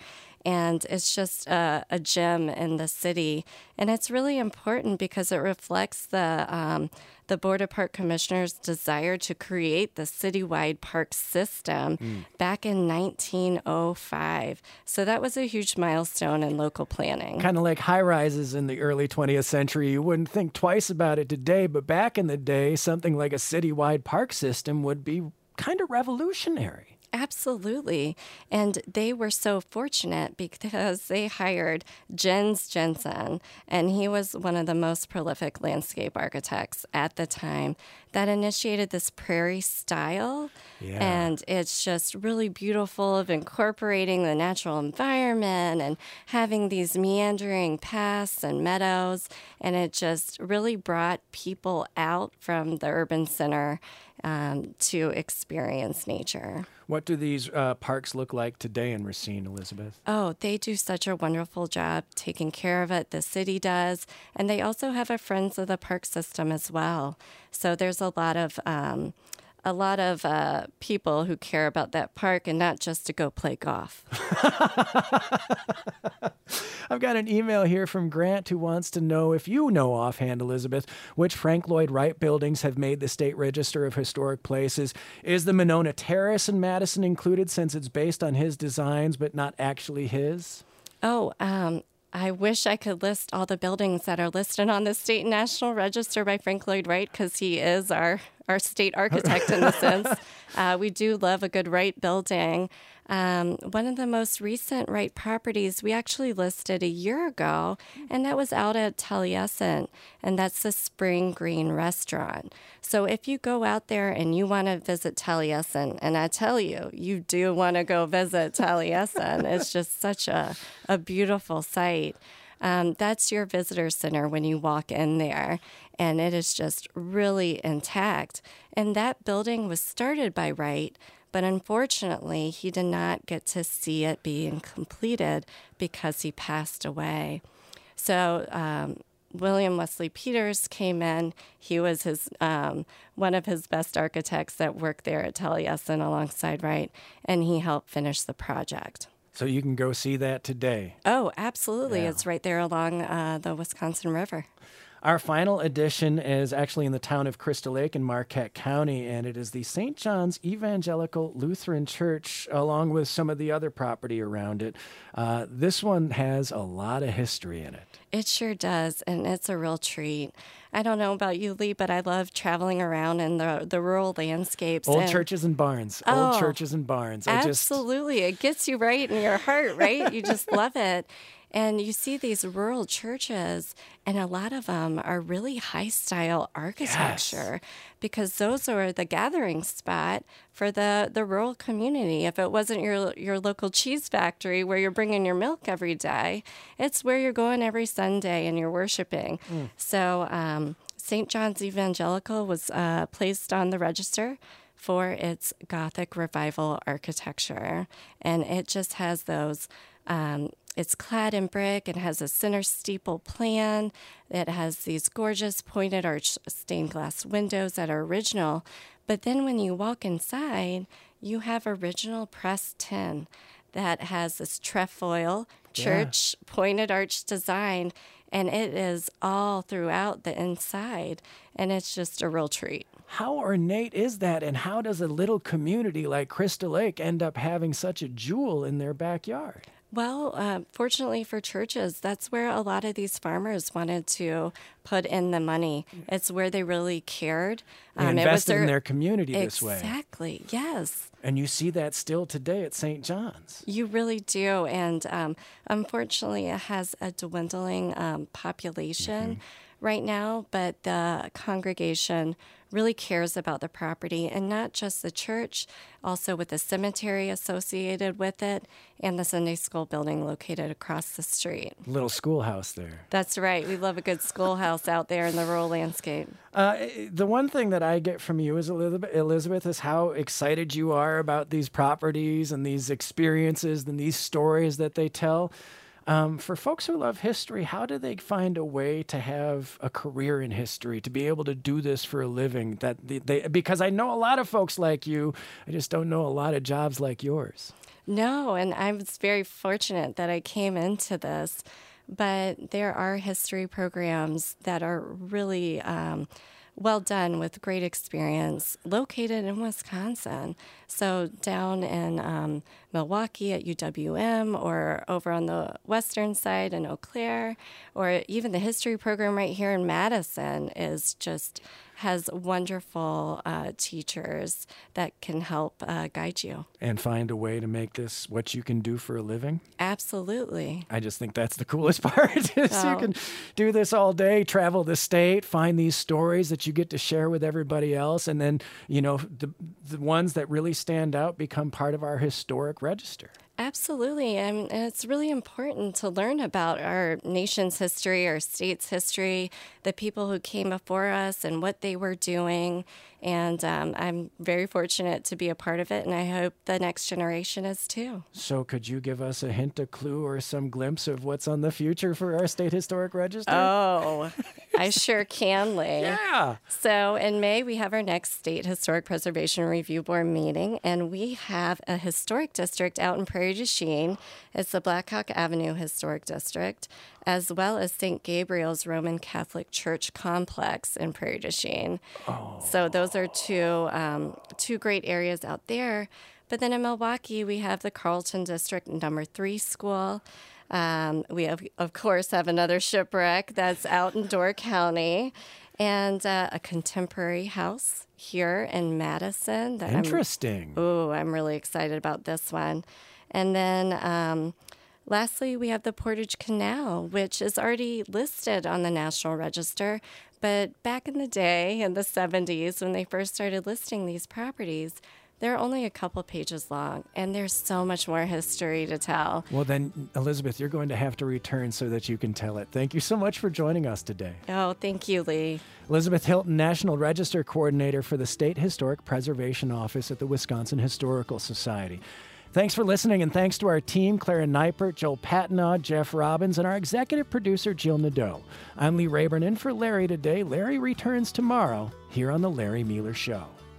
And it's just a gem in the city. And it's really important because it reflects the Board of Park Commissioners' desire to create the citywide park system back in 1905. So that was a huge milestone in local planning. Kind of like high-rises in the early 20th century. You wouldn't think twice about it today, but back in the day, something like a citywide park system would be kind of revolutionary. Absolutely. And they were so fortunate because they hired Jens Jensen, and he was one of the most prolific landscape architects at the time that initiated this prairie style. Yeah. And it's just really beautiful of incorporating the natural environment and having these meandering paths and meadows. And it just really brought people out from the urban center to experience nature. What do these parks look like today in Racine, Elizabeth? Oh, they do such a wonderful job taking care of it. The city does. And they also have a Friends of the Park system as well. So there's a lot of people who care about that park and not just to go play golf. I've got an email here from Grant who wants to know if you know offhand, Elizabeth, which Frank Lloyd Wright buildings have made the State Register of Historic Places. Is the Monona Terrace in Madison included since it's based on his designs but not actually his? Oh, I wish I could list all the buildings that are listed on the State and National Register by Frank Lloyd Wright because he is our state architect in a sense. We do love a good Wright building. One of the most recent Wright properties we actually listed a year ago, and that was out at Taliesin, and that's the Spring Green Restaurant. So if you go out there and you want to visit Taliesin, and I tell you, you do want to go visit Taliesin. It's just such a beautiful site. That's your visitor center when you walk in there, and it is just really intact. And that building was started by Wright, but unfortunately, he did not get to see it being completed because he passed away. So William Wesley Peters came in. He was one of his best architects that worked there at Taliesin alongside Wright, and he helped finish the project. So you can go see that today. Oh, absolutely. Yeah. It's right there along the Wisconsin River. Our final edition is actually in the town of Crystal Lake in Marquette County, and it is the St. John's Evangelical Lutheran Church, along with some of the other property around it. This one has a lot of history in it. It sure does, and it's a real treat. I don't know about you, Lee, but I love traveling around in the rural landscapes. Old churches and barns. Old churches and barns. Absolutely. It gets you right in your heart, right? You just love it. And you see these rural churches, and a lot of them are really high-style architecture because those are the gathering spot for the rural community. If it wasn't your local cheese factory where you're bringing your milk every day, it's where you're going every Sunday and you're worshiping. So St. John's Evangelical was placed on the register for its Gothic Revival architecture, and it just has those... It's clad in brick. It has a center steeple plan. It has these gorgeous pointed arch stained glass windows that are original. But then when you walk inside, you have original pressed tin that has this trefoil church pointed arch design. And it is all throughout the inside. And it's just a real treat. How ornate is that? And how does a little community like Crystal Lake end up having such a jewel in their backyard? Well, fortunately for churches, that's where a lot of these farmers wanted to put in the money. It's where they really cared. They invested in their community this way. Exactly, yes. And you see that still today at St. John's. You really do. And unfortunately, it has a dwindling population right now, but the congregation really cares about the property, and not just the church, also with the cemetery associated with it and the Sunday school building located across the street. Little schoolhouse there. That's right. We love a good schoolhouse out there in the rural landscape. The one thing that I get from you, Elizabeth, is how excited you are about these properties and these experiences and these stories that they tell. For folks who love history, how do they find a way to have a career in history, to be able to do this for a living? Because I know a lot of folks like you, I just don't know a lot of jobs like yours. No, and I was very fortunate that I came into this, but there are history programs that are really well done with great experience located in Wisconsin. So down in Milwaukee at UWM, or over on the western side in Eau Claire, or even the history program right here in Madison has wonderful teachers that can help guide you. And find a way to make this what you can do for a living? Absolutely. I just think that's the coolest part. You can do this all day, travel the state, find these stories that you get to share with everybody else, and then, the ones that really stand out become part of our historic register. Absolutely. And it's really important to learn about our nation's history, our state's history, the people who came before us and what they were doing. And I'm very fortunate to be a part of it, and I hope the next generation is too. So could you give us a hint, a clue, or some glimpse of what's on the future for our State Historic Register? Oh, I sure can, Lee. Yeah. So in May, we have our next State Historic Preservation Review Board meeting, and we have a historic district out in Prairie du Chien. It's the Blackhawk Avenue Historic District, as well as St. Gabriel's Roman Catholic Church Complex in Prairie du Chien. Oh. So those are two great areas out there. But then in Milwaukee, we have the Carlton District number 3 school. We have, of course, have another shipwreck that's out in Door County, and a contemporary house here in Madison. Interesting. I'm really excited about this one. And then lastly, we have the Portage Canal, which is already listed on the National Register. But back in the day, in the 70s, when they first started listing these properties, they're only a couple pages long, and there's so much more history to tell. Well, then, Elizabeth, you're going to have to return so that you can tell it. Thank you so much for joining us today. Oh, thank you, Lee. Elizabeth Hilton, National Register Coordinator for the State Historic Preservation Office at the Wisconsin Historical Society. Thanks for listening, and thanks to our team, Clara Neipert, Joel Patnaud, Jeff Robbins, and our executive producer, Jill Nadeau. I'm Lee Rayburn in for Larry today. Larry returns tomorrow here on The Larry Mueller Show.